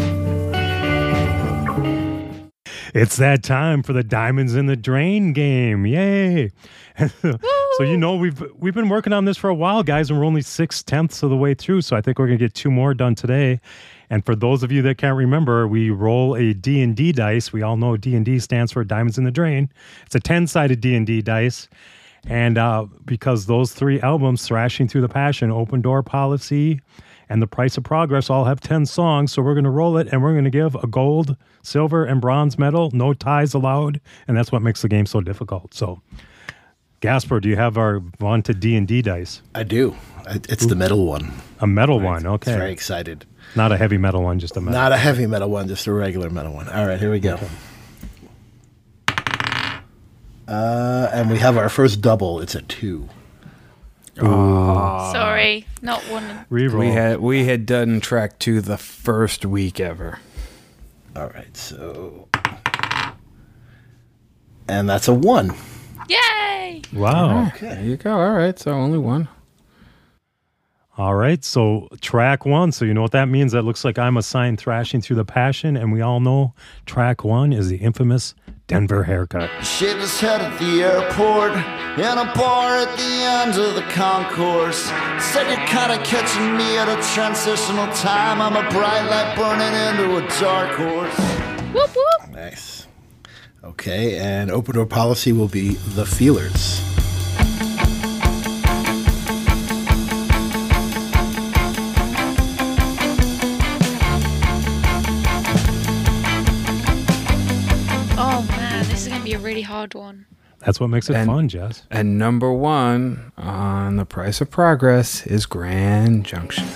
It's that time for the Diamonds in the Drain game. Yay. So we've been working on this for a while, guys, and we're only 6/10 of the way through, so I think we're going to get 2 more done today. And for those of you that can't remember, we roll a D&D dice. We all know D&D stands for Diamonds in the Drain. It's a 10-sided D&D dice. And because those 3 albums, Thrashing Through the Passion, Open Door Policy, and The Price of Progress all have 10 songs. So we're going to roll it, and we're going to give a gold, silver, and bronze medal. No ties allowed. And that's what makes the game so difficult. So, Gasper, do you have our vaunted D&D dice? I do. It's the metal one. A metal one, okay. I'm very excited. Not a heavy metal one, just a metal. Not a heavy metal one, just a regular metal one. All right, here we go. Okay. And we have our first double. It's a 2. Sorry, not one. Reroll. We had done track 2 the first week ever. All right, so... And that's a 1. Yay! Wow. There you go. All right, so only 1. All right, so track 1. So you know what that means? That looks like I'm assigned Thrashing Through the Passion, and we all know track 1 is the infamous Denver Haircut. Shaved his head at the airport, in a bar at the end of the concourse. Said you're kinda catching me at a transitional time. I'm a bright light burning into a dark horse. Whoop whoop. Nice. Okay, and open door policy will be The Feelers. Oh man, this is gonna be a really hard one. That's what makes it fun, Jess. And number 1 on the Price of Progress is Grand Junction.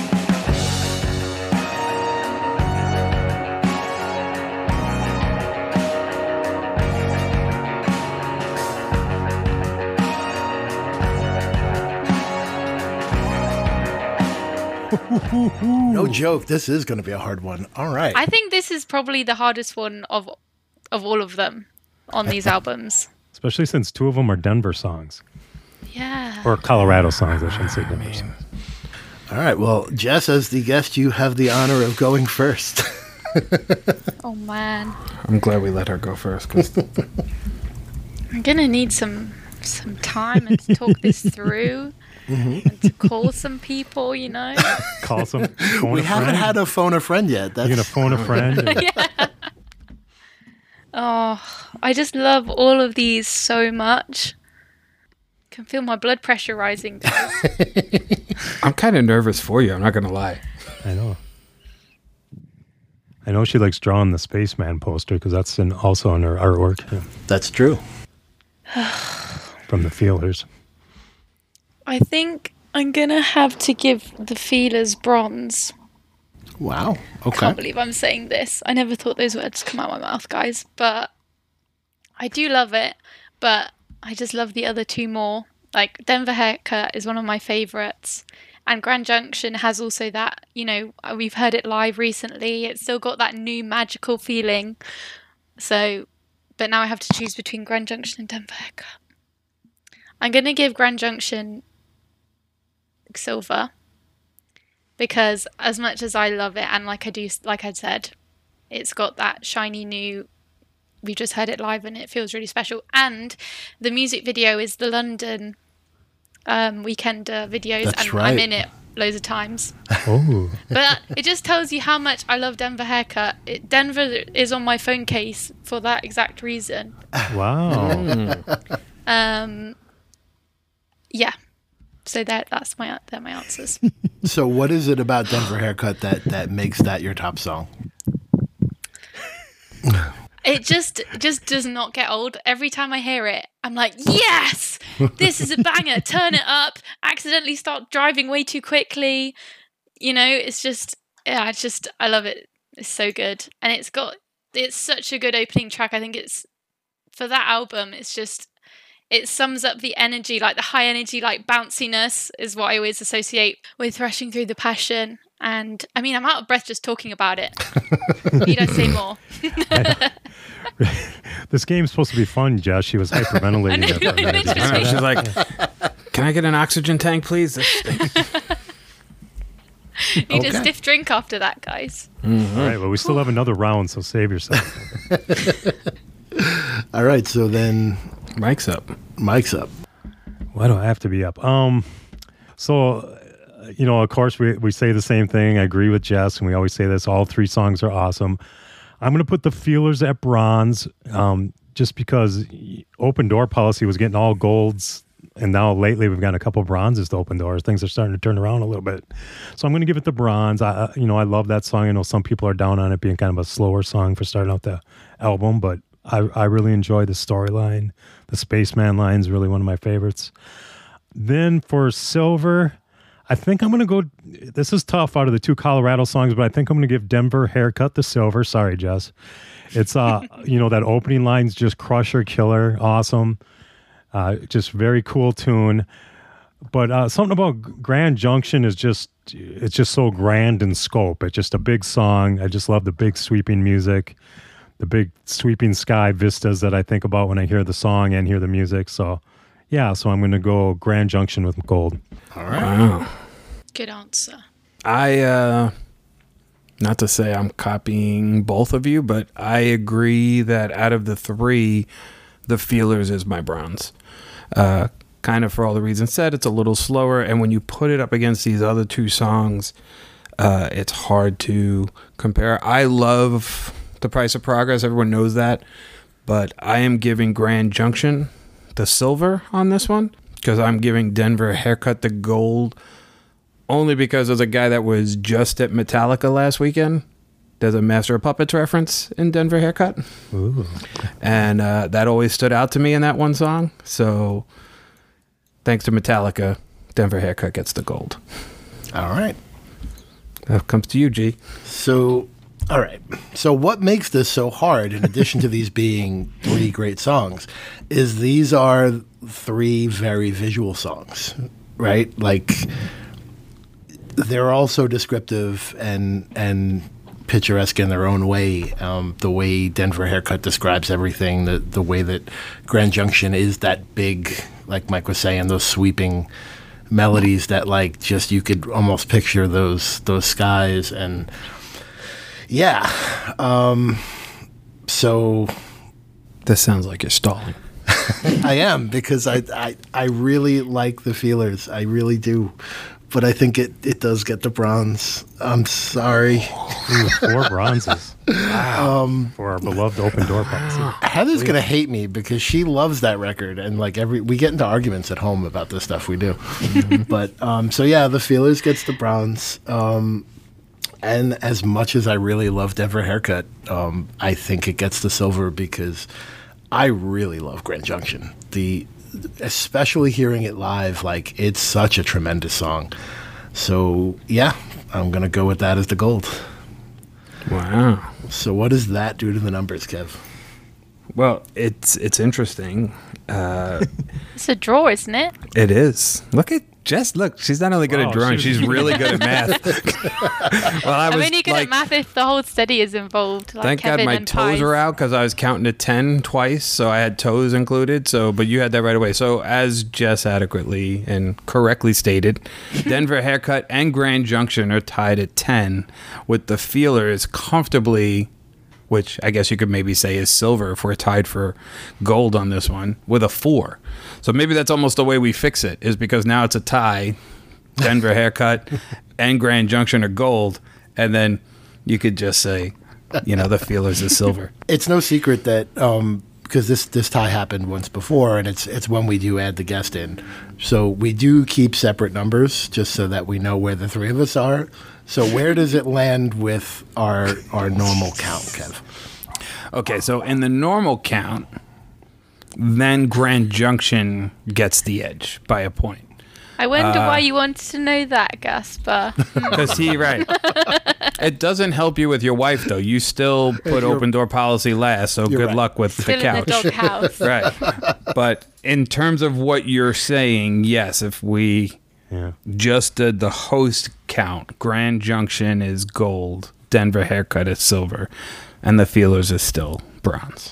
No joke, this is going to be a hard one. All right. I think this is probably the hardest one of all of them on these albums. Especially since 2 of them are Denver songs. Yeah. Or Colorado songs, I shouldn't say Denver songs. All right, well, Jess, as the guest, you have the honor of going first. Oh man. I'm glad we let her go first. Cause I'm gonna need some time and to talk this through. And to call some people, you know. Call some. Phone We a haven't friend. had a phone a friend yet. You're gonna phone a friend. or- Yeah. Oh, I just love all of these so much. Can feel my blood pressure rising, guys. I'm kind of nervous for you. I'm not going to lie. I know. I know she likes drawing the Spaceman poster because that's also in her artwork That's true. from the Feelers. I think I'm gonna have to give the Feelers bronze. Wow. I Okay. can't believe I'm saying this. I never thought those words come out of my mouth, guys. But I do love it. But I just love the other 2 more. Like, Denver Haircut is one of my favourites. And Grand Junction has also that, you know, we've heard it live recently. It's still got that new magical feeling. So, but now I have to choose between Grand Junction and Denver Haircut. I'm going to give Grand Junction silver. Because as much as I love it, and like I said, it's got that shiny new, we just heard it live and it feels really special. And the music video is the London Weekender videos, That's and right. I'm in it loads of times. Oh. But it just tells you how much I love Denver Haircut. Denver is on my phone case for that exact reason. Wow. Yeah. So they're my answers. So what is it about Denver Haircut that makes that your top song? It just does not get old. Every time I hear it, I'm like, yes, this is a banger. Turn it up. Accidentally start driving way too quickly. You know, it's just, yeah, I love it. It's so good. And it's such a good opening track. I think it's, for that album, it sums up the energy, like the high energy, like bounciness is what I always associate with Thrashing Through the Passion. And I mean, I'm out of breath just talking about it. Need I say more? This game's supposed to be fun, Jess. She was hyperventilating. I know, at the I minute. mentioned I know, she's like, can I get an oxygen tank, please? This stinks. Need a Okay. stiff drink after that, guys. All right, well, we still have another round, so save yourself. All right, so then Mike's up. Mike's up. Why do I have to be up? So, you know, of course, we say the same thing. I agree with Jess, and we always say this. All 3 songs are awesome. I'm going to put the Feelers at bronze just because Open Door Policy was getting all golds, and now lately we've got a couple bronzes to Open Doors. Things are starting to turn around a little bit. So I'm going to give it the bronze. I love that song. I know some people are down on it being kind of a slower song for starting out the album, but I really enjoy the storyline. The Spaceman line is really one of my favorites. Then for silver, I think I'm going to go, this is tough out of the 2 Colorado songs, but I think I'm going to give Denver Haircut the silver. Sorry, Jess. It's, that opening line's just crusher, killer, awesome. Just very cool tune. But something about Grand Junction is it's just so grand in scope. It's just a big song. I just love the big sweeping music, the big sweeping sky vistas that I think about when I hear the song and hear the music. So, yeah, so I'm going to go Grand Junction with Gold. All right. Wow. Good answer. Not to say I'm copying both of you, but I agree that out of the three, The Feelers is my bronze. Kind of for all the reasons said, it's a little slower, and when you put it up against these other two songs, it's hard to compare. I love The Price of Progress, everyone knows that, but I am giving Grand Junction the silver on this one, because I'm giving Denver Haircut the gold, only because there's a guy that was just at Metallica last weekend. There's a Master of Puppets reference in Denver Haircut. Ooh. And that always stood out to me in that one song. So thanks to Metallica, Denver Haircut gets the gold. All right. That comes to you, G. So, all right. So what makes this so hard, in addition to these being three great songs, is these are three very visual songs, right? Like, they're all so descriptive and picturesque in their own way. The way Denver Haircut describes everything, the way that Grand Junction is that big, like Mike was saying, those sweeping melodies that like just you could almost picture those skies. And yeah, so this sounds like you're stalling. I am, because I really like The Feelers. I really do. But I think it does get the bronze. I'm sorry. Ooh, 4 bronzes. Wow. For our beloved Open Door policy. Heather's going to hate me because she loves that record. And like we get into arguments at home about the stuff we do. But so yeah, The Feelers gets the bronze. And as much as I really love Denver Haircut, I think it gets the silver because I really love Grand Junction. Especially hearing it live, like it's such a tremendous song. So yeah, I'm gonna go with that as the gold. Wow. So what does that do to the numbers, Kev? Well, it's interesting. It's a draw, isn't it? It is. Look at Jess. Look, she's not only good at drawing, she's really good at math. Well, I mean, you're good at math if the whole study is involved. Like thank Kevin God my and toes pies. were out because I was counting to 10 twice, so I had toes included. So, but you had that right away. So, as Jess adequately and correctly stated, Denver Haircut and Grand Junction are tied at 10, with The Feelers comfortably, which I guess you could maybe say is silver if we're tied for gold on this one, with a 4. So maybe that's almost the way we fix it, is because now it's a tie. Denver Haircut and Grand Junction are gold, and then you could just say, The Feelers is silver. It's no secret that because this tie happened once before, and it's when we do add the guest in. So we do keep separate numbers just so that we know where the three of us are. So where does it land with our normal count, Kev? Okay, so in the normal count, then Grand Junction gets the edge by a point. I wonder why you wanted to know that, Gaspar. Because right. It doesn't help you with your wife, though. You still put Open Door policy last, so good luck with Still the couch. in the doghouse. Right. But in terms of what you're saying, yes, if we just did the host count, Grand Junction is gold, Denver Haircut is silver, and The Feelers is still bronze.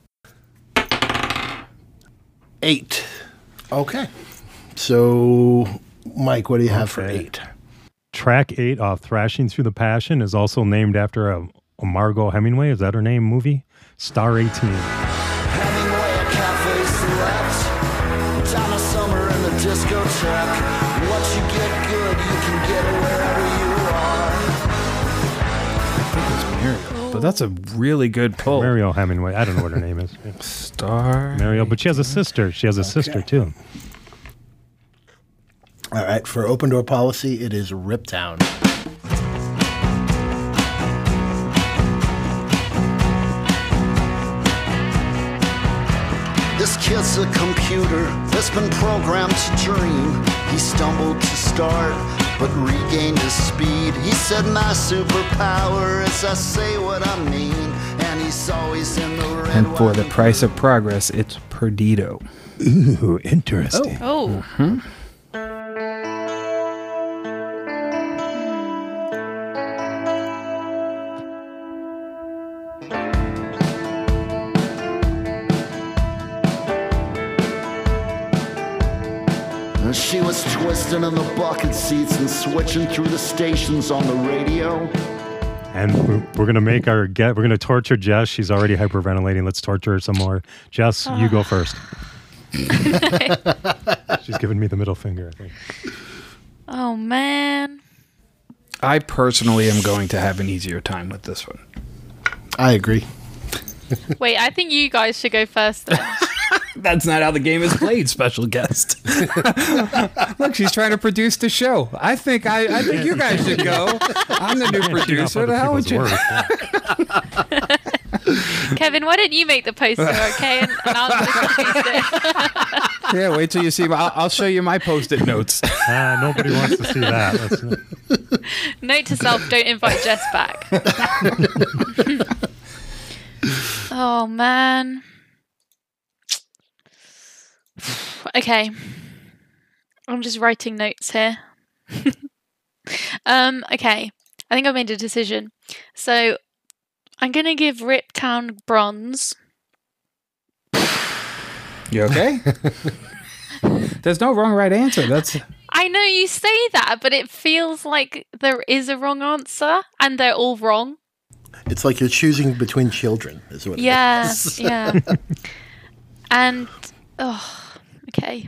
8. Okay. So, Mike, what do you have for 8? Track 8 off Thrashing Through the Passion is also named after a Margot Hemingway. Is that her name? Movie? Star 18. Hemingway at Cafe Select. Donna Summer in the discotheque. Once you get good, you can get it wherever you are. I think it's Mariel, but that's a really good pull. Mariel Hemingway. I don't know what her name is. Star Mariel, but she has a sister. She has a sister, too. All right, for Open Door policy, it is Riptown. This kid's a computer that's been programmed to dream. He stumbled to start, but regained his speed. He said, my superpower is I say what I mean. And he's always in the red. And for The Price of Progress, it's Perdido. Ooh, interesting. Oh. Mm-hmm. She was twisting in the bucket seats and switching through the stations on the radio. And we're going to we're going to torture Jess. She's already hyperventilating. Let's torture her some more. Jess, you go first. She's giving me the middle finger, I think. Oh, man. I personally am going to have an easier time with this one. I agree. Wait, I think you guys should go first then. That's not how the game is played, special guest. Look, she's trying to produce the show. I think you guys should go. I'm the new producer. The hell with you? Kevin, why don't you make the poster, okay? And I'll just produce it. Yeah, wait till you see. I'll show you my post-it notes. Nobody wants to see that. Note to self, don't invite Jess back. Oh, man. Okay. I'm just writing notes here. Okay. I think I made a decision. So, I'm going to give Riptown bronze. You okay? There's no wrong or right answer. I know you say that, but it feels like there is a wrong answer, and they're all wrong. It's like you're choosing between children, is what it is. Yeah. And, okay.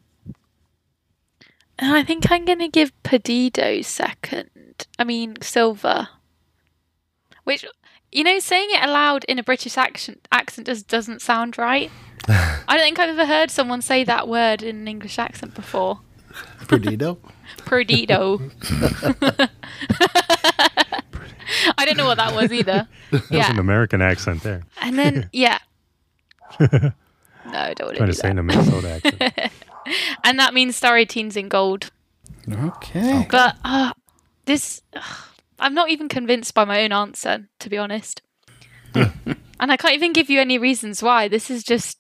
And I think I'm going to give Perdido silver. Which, saying it aloud in a British accent just doesn't sound right. I don't think I've ever heard someone say that word in an English accent before. Perdido? Perdido. I don't know what that was either. That was an American accent there. And then, yeah. No, I don't want to do that. Trying to say in a Minnesota accent. And that means Starry Teen's in gold. Okay. But I'm not even convinced by my own answer, to be honest. And I can't even give you any reasons why. This is just...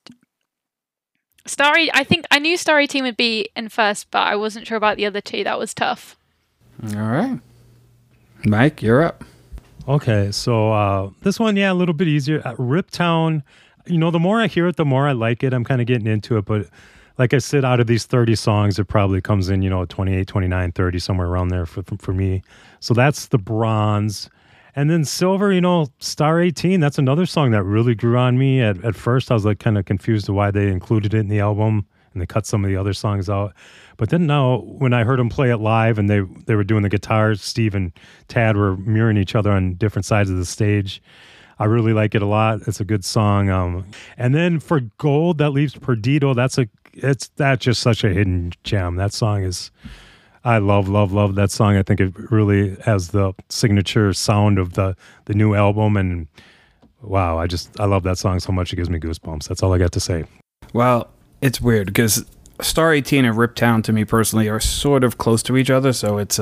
I think I knew Starry Teen would be in first, but I wasn't sure about the other two. That was tough. All right. Mike, you're up. Okay, so this one, a little bit easier. Riptown, the more I hear it, the more I like it. I'm kind of getting into it, but like I said, out of these 30 songs, it probably comes in, 28, 29, 30, somewhere around there for me. So that's the bronze. And then silver, Star 18, that's another song that really grew on me. At first, I was like kind of confused to why they included it in the album and they cut some of the other songs out. But then now, when I heard them play it live and they were doing the guitars, Steve and Tad were mirroring each other on different sides of the stage. I really like it a lot. It's a good song. And then for gold, that leaves Perdido. That's just such a hidden gem. That song is, I love that song. I think it really has the signature sound of the new album. And wow, I love that song so much. It gives me goosebumps. That's all I got to say. Well, it's weird because Star 18 and Riptown to me personally are sort of close to each other. So it's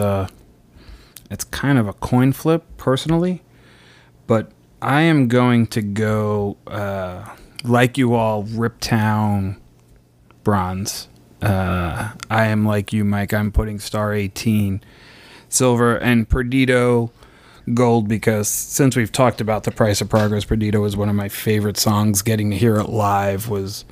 kind of a coin flip personally, but I am going to go, like you all, Riptown bronze. I am like you, Mike. I'm putting Star 18 silver and Perdido gold because since we've talked about The Price of Progress, Perdido is one of my favorite songs. Getting to hear it live was,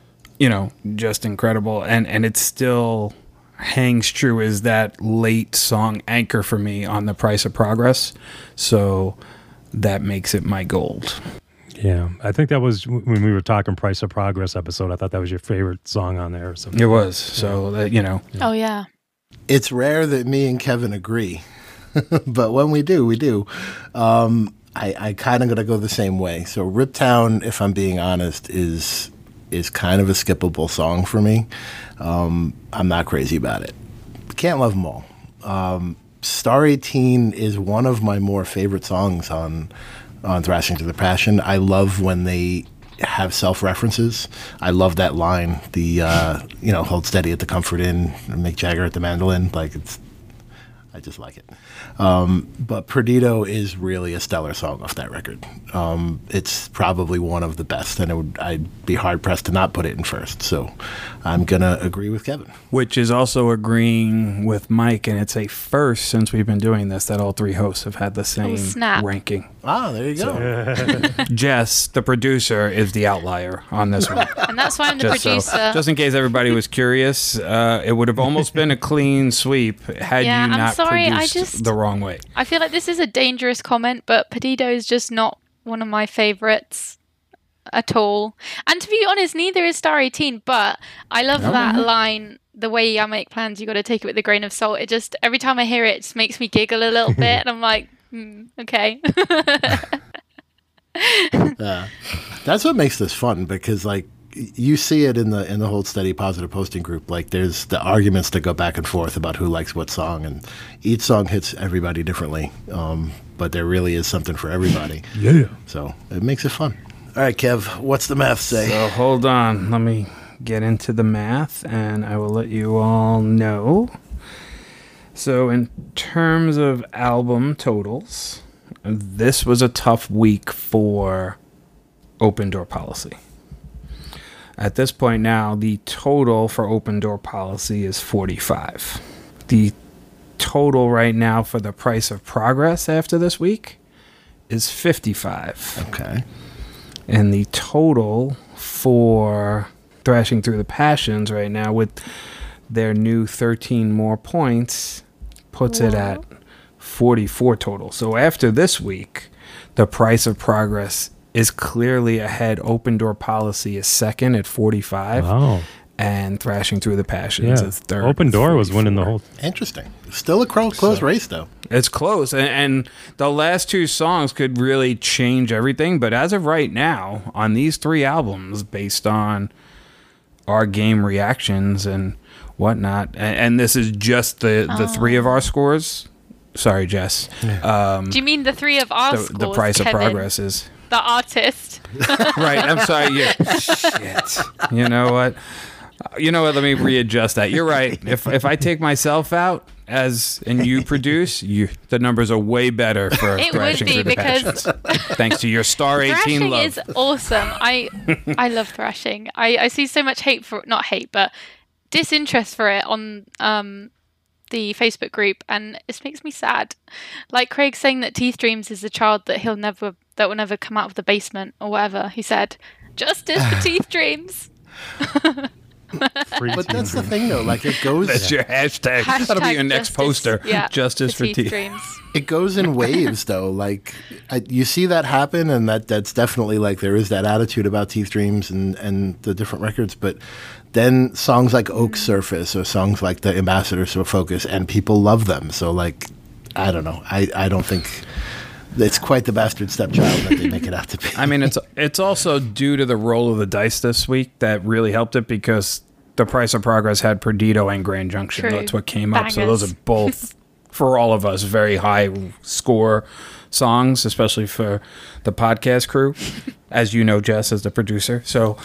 just incredible. And it still hangs true as that late song anchor for me on The Price of Progress. So that makes it my gold. Yeah, I think that was when we were talking Price of Progress episode. I thought that was your favorite song on there or something. It was. So, Oh, yeah. It's rare that me and Kevin agree, but when we do, we do. I kind of got to go the same way. So Riptown, if I'm being honest, is kind of a skippable song for me. I'm not crazy about it. Can't love them all. Star 18 is one of my more favorite songs on Thrashing to the Passion. I love when they have self-references. I love that line, the hold steady at the Comfort Inn, Mick Jagger at the mandolin. I just like it. But Perdido is really a stellar song off that record. It's probably one of the best, and I'd be hard-pressed to not put it in first. So I'm going to agree with Kevin. Which is also agreeing with Mike, and it's a first since we've been doing this that all three hosts have had the same ranking. Ah, there you go. Jess, the producer, is the outlier on this one. And that's why I'm the producer. Just in case everybody was curious, it would have almost been a clean sweep had Yeah, you I'm not sorry, produced the wrong way. I feel like this is a dangerous comment, but Perdido is just not one of my favorites at all. And to be honest, neither is Star 18, but I love that line, the way I make plans, you got to take it with a grain of salt. It just, every time I hear it, it just makes me giggle a little bit, and I'm like, okay. That's what makes this fun, because like you see it in the Hold Steady Positive Posting group. Like there's the arguments that go back and forth about who likes what song, and each song hits everybody differently. But there really is something for everybody. Yeah. So it makes it fun. All right, Kev, what's the math say? So hold on, let me get into the math, and I will let you all know. So in terms of album totals, this was a tough week for Open Door Policy. At this point now, the total for Open Door Policy is 45. The total right now for The Price of Progress after this week is 55. Okay. And the total for Thrashing Through the Passions right now, with their new 13 more points, puts it at 44 total. So after this week, The Price of Progress is clearly ahead. Open Door Policy is second at 45. Wow. And Thrashing Through the Passions is third. Open Door was winning the whole. Interesting. Still a close race, though. It's close. And the last two songs could really change everything. But as of right now, on these three albums, based on our game reactions and whatnot, and this is just the three of our scores. Sorry, Jess. Do you mean the three of our scores, The Price Kevin, of Progress is... the artist? Right, I'm sorry. Shit. You know what? Let me readjust that. You're right. If I take myself out and you produce, the numbers are way better for It Thrashing would Through be the because Passions. Thanks to your Star 18 thrashing love. is awesome. I love thrashing. I see so much not hate, but disinterest for it on the Facebook group, and it makes me sad. Like Craig saying that Teeth Dreams is a child that will never come out of the basement or whatever. He said, "Justice for Teeth Dreams." But that's the thing, though. Like it goes. That's your hashtag. That'll be your next poster. Yeah, Justice for Teeth Dreams. It goes in waves, though. Like you see that happen, and that's definitely like there is that attitude about Teeth Dreams and the different records. But then songs like Oak Surface or songs like The Ambassadors of Focus, and people love them. So like, I don't know. I don't think it's quite the bastard stepchild that they make it out to be. I mean, it's also due to the roll of the dice this week that really helped it, because The Price of Progress had Perdido and Grand Junction. True. That's what came up. So Bangers. those are both, for all of us, very high score songs, especially for the podcast crew, as you know, Jess, as the producer. So,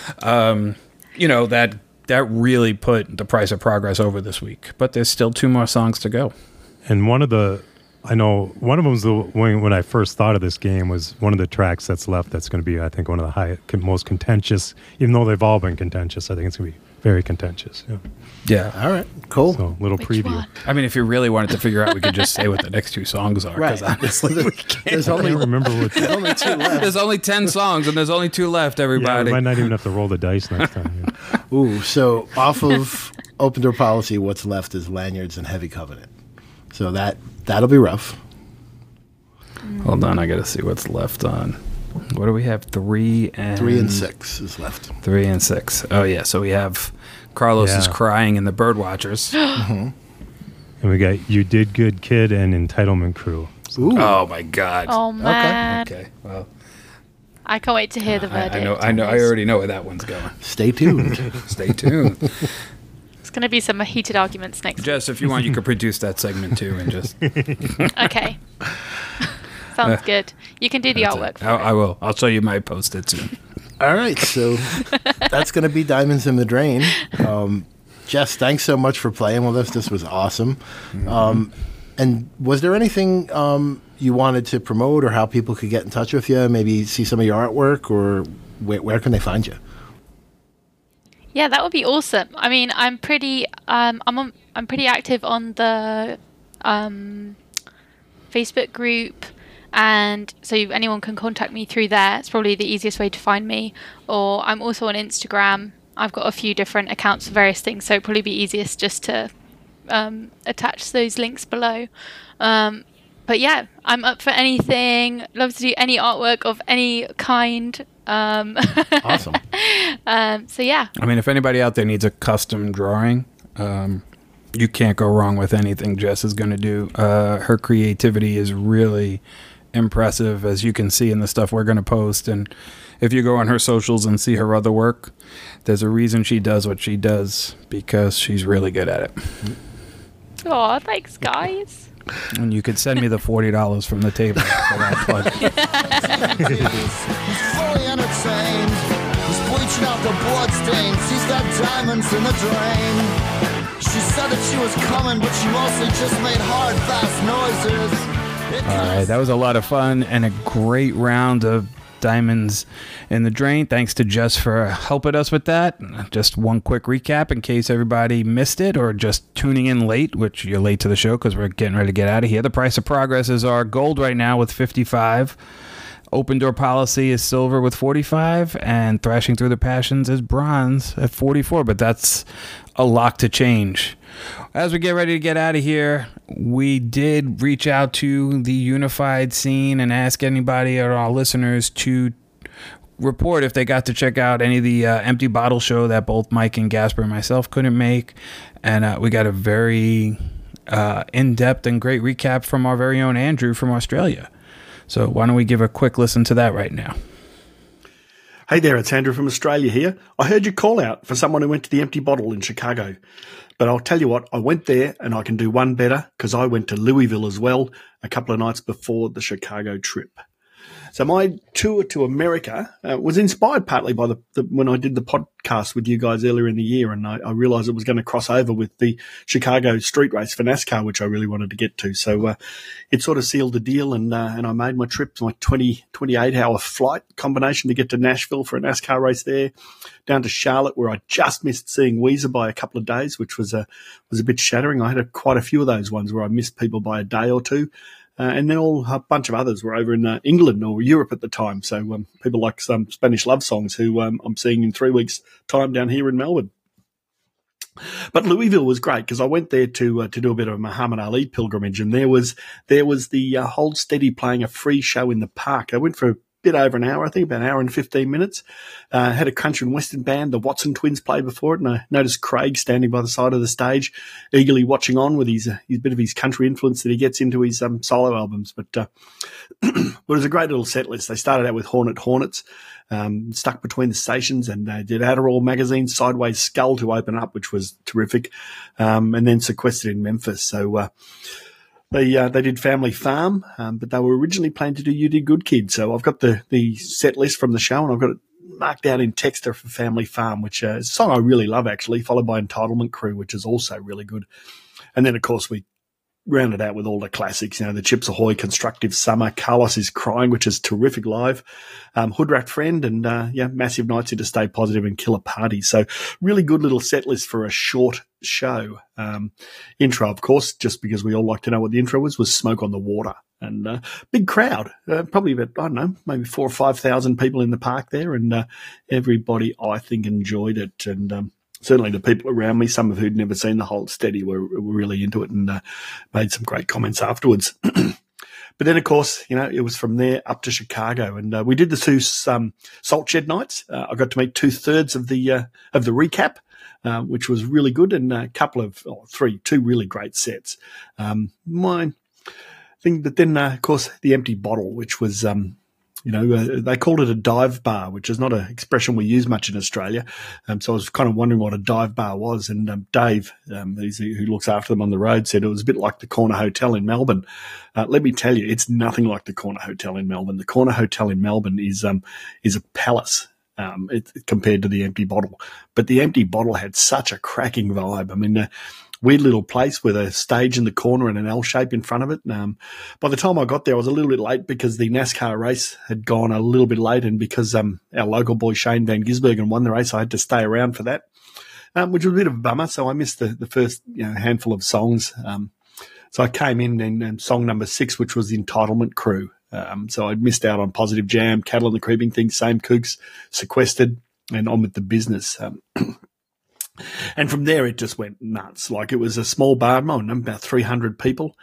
that really put The Price of Progress over this week. But there's still two more songs to go. And one of them was when I first thought of this game, was one of the tracks that's left that's going to be, I think, one of the most contentious, even though they've all been contentious. I think it's going to be very contentious. Yeah. All right, cool. So little preview. one? I mean, if you really wanted to figure out, we could just say what the next two songs are. Right. Because honestly, we can't. There's I only don't remember what. there's only two left. There's only 10 songs, and there's only two left, Yeah, everybody. we might not even have to roll the dice next time. Yeah. Ooh, so off of Open Door Policy, what's left is Lanyards and Heavy Covenant. So that'll be rough. Hold on, I got to see what's left on. What do we have? 3 and 6 is left. 3 and 6. Oh, yeah. So we have Carlos is Yeah. Crying and the Birdwatchers. And we got You Did Good Kid and Entitlement Crew. Ooh. Oh, my God. Oh man, Okay. Well, I can't wait to hear the verdict. I know. I already know where that one's going. Stay tuned. Stay tuned. It's going to be some heated arguments next. Jess, if you want, you could produce that segment too and just. Okay. Sounds good. You can do the artwork. For I will. I'll show you my post-it soon. All right, so that's going to be Diamonds in the Drain. Jess, thanks so much for playing with us. This was awesome. And was there anything you wanted to promote, or how people could get in touch with you, maybe see some of your artwork, or where can they find you? Yeah, that would be awesome. I mean, I'm pretty I'm pretty active on the Facebook group. And so anyone can contact me through there. It's probably the easiest way to find me. Or I'm also on Instagram. I've got a few different accounts for various things, so it'd probably be easiest just to attach those links below. But yeah, I'm up for anything. Love to do any artwork of any kind. Awesome. So yeah. I mean, if anybody out there needs a custom drawing, you can't go wrong with anything Jess is going to do. Her creativity is really impressive, as you can see in the stuff we're going to post. And if you go on her socials and see her other work, there's a reason she does what she does, because she's really good at it. Oh, thanks, guys. And you could send me the $40 from the table for that plug. He's fully entertained. He's bleaching out the bloodstains. He's got diamonds in the drain. She said that she was coming, but she mostly just made hard, fast noises. All right, that was a lot of fun and a great round of diamonds in the drain. Thanks to Jess for helping us with that. Just one quick recap in case everybody missed it or just tuning in late, which you're late to the show because we're getting ready to get out of here. The price of progress is our gold right now with 55. Open door policy is silver with 45, and thrashing through the passions is bronze at 44. But that's a lot to change. As we get ready to get out of here, we did reach out to the unified scene and ask anybody or our listeners to report if they got to check out any of the Empty Bottle show that both Mike and Gasper and myself couldn't make. And we got a very in-depth and great recap from our very own Andrew from Australia. So why don't we give a quick listen to that right now? Hey there, it's Andrew from Australia here. I heard your call out for someone who went to the Empty Bottle in Chicago. But I'll tell you what, I went there and I can do one better because I went to Louisville as well a couple of nights before the Chicago trip. So my tour to America was inspired partly by when I did the podcast with you guys earlier in the year, and I realized it was going to cross over with the Chicago street race for NASCAR, which I really wanted to get to. So it sort of sealed the deal, and I made my trip, my 28-hour flight combination to get to Nashville for a NASCAR race there, down to Charlotte, where I just missed seeing Weezer by a couple of days, which was a bit shattering. I had quite a few of those ones where I missed people by a day or two. And then a bunch of others were over in England or Europe at the time. So people like some Spanish love songs who I'm seeing in 3 weeks' time down here in Melbourne. But Louisville was great because I went there to do a bit of a Muhammad Ali pilgrimage, and there was the Hold Steady playing a free show in the park. I went for a bit over an hour, I think about an hour and 15 minutes. Had a country and western band, the Watson Twins, play before it, and I noticed Craig standing by the side of the stage, eagerly watching on with his bit of his country influence that he gets into his solo albums. But it was a great little set list. They started out with Hornets, stuck between the stations, and they did Adderall magazine, Sideways Skull to open up, which was terrific, and then Sequestered in Memphis. So They did Family Farm, but they were originally planning to do You Did Good Kid. So I've got the set list from the show, and I've got it marked out in Texter for Family Farm, which is a song I really love, actually, followed by Entitlement Crew, which is also really good. And then, of course, we rounded out with all the classics, the Chips Ahoy, Constructive Summer, Carlos is Crying, which is terrific live, Hood Rat Friend, and Massive Nights into Stay Positive and Killer Party. So really good little set list for a short show. Intro, of course, just because we all like to know what the intro was Smoke on the Water. And big crowd, probably about, I don't know, maybe 4,000 or 5,000 people in the park there, and everybody, I think, enjoyed it. And certainly the people around me, some of who'd never seen the Hold Steady, were really into it and made some great comments afterwards. But then, of course, it was from there up to Chicago, and we did the two Salt Shed nights. I got to meet 2/3 of the recap, which was really good, and two really great sets. My thing, but then, of course, the Empty Bottle, which was they called it a dive bar, which is not an expression we use much in Australia. So I was kind of wondering what a dive bar was. And Dave, who looks after them on the road, said it was a bit like the Corner Hotel in Melbourne. Let me tell you, it's nothing like the Corner Hotel in Melbourne. The Corner Hotel in Melbourne is a palace. Compared to the Empty Bottle. But the Empty Bottle had such a cracking vibe. I mean, weird little place with a stage in the corner and an L shape in front of it. By the time I got there, I was a little bit late because the NASCAR race had gone a little bit late, and because our local boy Shane Van Gisbergen won the race, I had to stay around for that, which was a bit of a bummer. So I missed the first handful of songs. So I came in and song number 6, which was the Entitlement Crew. So I missed out on Positive Jam, Cattle and the Creeping Things, Same Kooks, Sequestered, and On With the Business. And from there, it just went nuts. Like, it was a small bar, about 300 people.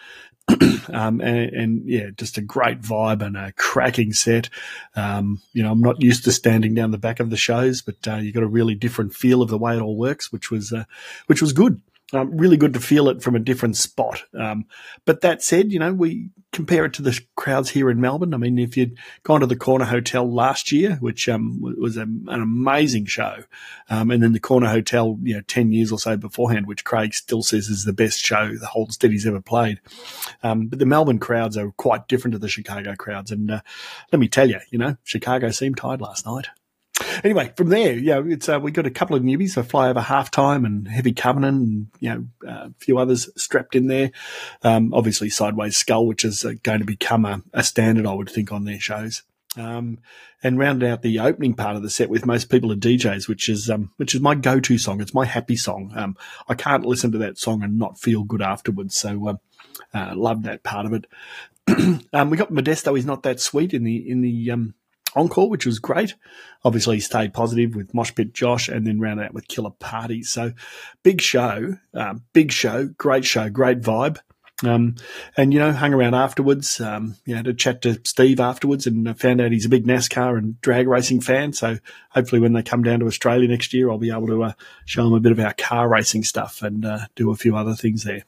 And yeah, just a great vibe and a cracking set. I'm not used to standing down the back of the shows, but you got a really different feel of the way it all works, which was good. Really good to feel it from a different spot. But that said, we compare it to the crowds here in Melbourne. I mean, if you'd gone to the Corner Hotel last year, which was an amazing show, and then the Corner Hotel, 10 years or so beforehand, which Craig still says is the best show the Hold Steady's ever played. But the Melbourne crowds are quite different to the Chicago crowds. And let me tell you, Chicago seemed tired last night. Anyway, from there, it's we got a couple of newbies, so Fly Over Halftime and Heavy Covenant, and a few others strapped in there. Obviously, Sideways Skull, which is going to become a standard, I would think, on their shows. And rounded out the opening part of the set with Most People Are DJs, which is my go-to song. It's my happy song. I can't listen to that song and not feel good afterwards. So love that part of it. We got Modesto Is Not That Sweet in the encore, which was great. Obviously, he stayed positive with Mosh Pit Josh, and then rounded out with Killer Party. So big show, great vibe. And, hung around afterwards, to chat to Steve afterwards, and found out he's a big NASCAR and drag racing fan. So hopefully when they come down to Australia next year, I'll be able to show them a bit of our car racing stuff and do a few other things there.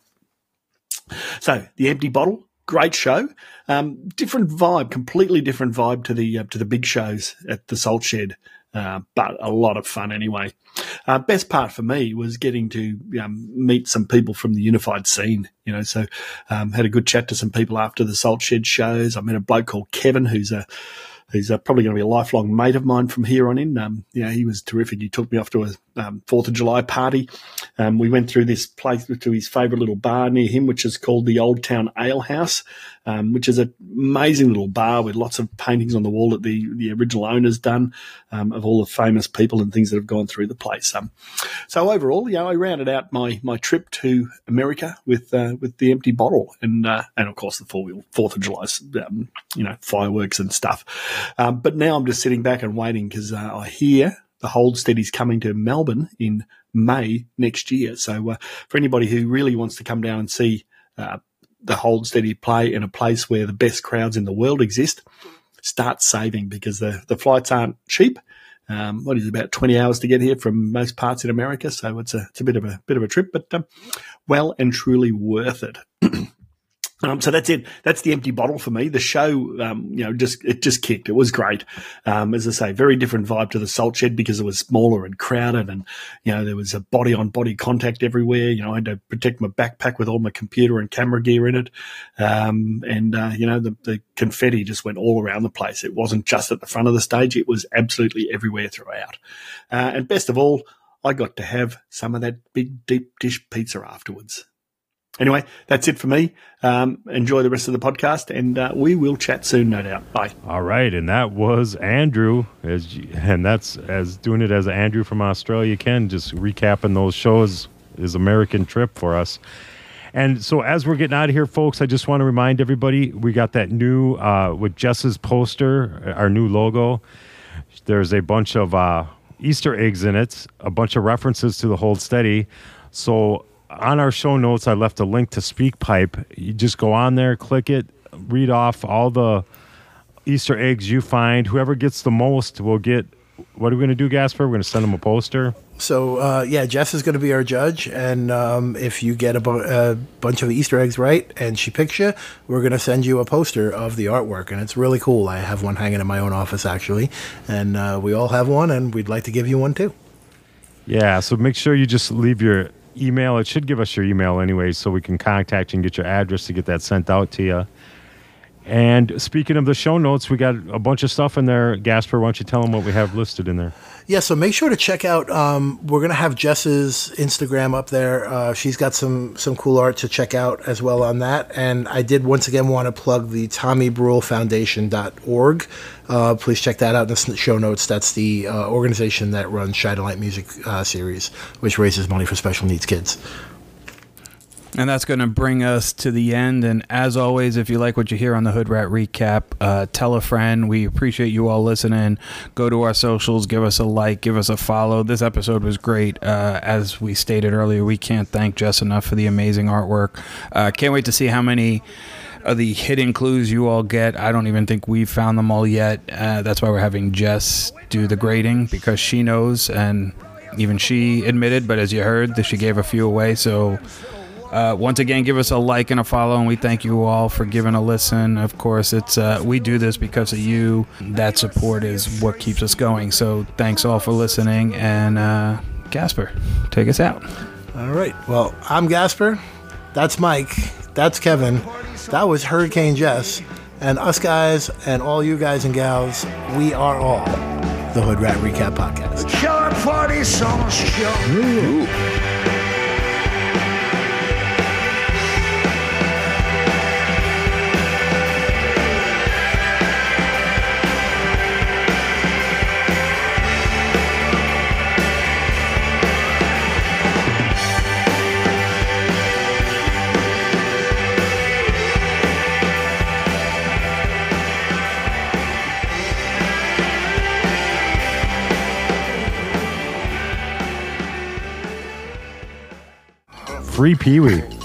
So the Empty Bottle, great show. Different vibe, completely different vibe to the big shows at the Salt Shed. But a lot of fun anyway. Best part for me was getting to meet some people from the Unified scene, so had a good chat to some people after the Salt Shed shows. I met a bloke called Kevin, who's probably going to be a lifelong mate of mine from here on in. He was terrific. He took me off to a 4th of July party. We went through this place to his favourite little bar near him, which is called the Old Town Ale House, which is an amazing little bar with lots of paintings on the wall that the original owner's done of all the famous people and things that have gone through the place. So overall, I rounded out my trip to America with the Empty Bottle and of course the 4th of July, fireworks and stuff. But now I'm just sitting back and waiting because I hear the Hold Steady's coming to Melbourne in May next year. So for anybody who really wants to come down and see the Hold Steady play in a place where the best crowds in the world exist, start saving because the flights aren't cheap. What is it, about 20 hours to get here from most parts in America? So it's a bit of a trip, but well and truly worth it. So that's it. That's the Empty Bottle for me. The show, it just kicked. It was great. As I say, very different vibe to the Salt Shed because it was smaller and crowded and, there was a body on body contact everywhere. I had to protect my backpack with all my computer and camera gear in it. The confetti just went all around the place. It wasn't just at the front of the stage. It was absolutely everywhere throughout. And best of all, I got to have some of that big deep dish pizza afterwards. Anyway, that's it for me. Enjoy the rest of the podcast, and we will chat soon, no doubt. Bye. All right, and that was Andrew, and that's as doing it as Andrew from Australia can, just recapping those shows, his American trip for us. And so as we're getting out of here, folks, I just want to remind everybody, we got that new, with Jess's poster, our new logo. There's a bunch of Easter eggs in it, a bunch of references to the Hold Steady. So on our show notes, I left a link to SpeakPipe. You just go on there, click it, read off all the Easter eggs you find. Whoever gets the most will get, what are we going to do, Gasper? We're going to send them a poster. So, Jess is going to be our judge, and if you get a bunch of Easter eggs right and she picks you, we're going to send you a poster of the artwork, and it's really cool. I have one hanging in my own office, actually, and we all have one, and we'd like to give you one, too. Yeah, so make sure you just leave your email. It should give us your email anyway, so we can contact you and get your address to get that sent out to you. And speaking of the show notes, we got a bunch of stuff in there. Gasper, why don't you tell them what we have listed in there? Yeah, so make sure to check out, we're going to have Jess's Instagram up there. She's got some cool art to check out as well on that. And I did once again want to plug the TommyBruleFoundation.org. Please check that out in the show notes. That's the organization that runs Shy to Light Music series, which raises money for special needs kids. And that's going to bring us to the end. And as always, if you like what you hear on the Hood Rat Recap, tell a friend. We appreciate you all listening. Go to our socials, give us a like, give us a follow. This episode was great. As we stated earlier, we can't thank Jess enough for the amazing artwork. Can't wait to see how many of the hidden clues you all get. I don't even think we've found them all yet. That's why we're having Jess do the grading, because she knows, and even she admitted, but as you heard, that she gave a few away. So once again, give us a like and a follow, and we thank you all for giving a listen. Of course, it's we do this because of you. That support is what keeps us going. So thanks all for listening, and Gasper, take us out. All right. Well, I'm Gasper. That's Mike. That's Kevin. That was Hurricane Jess. And us guys and all you guys and gals, we are all the Hood Rat Recap Podcast. Killer parties on a show. Ooh. Free Pee-wee.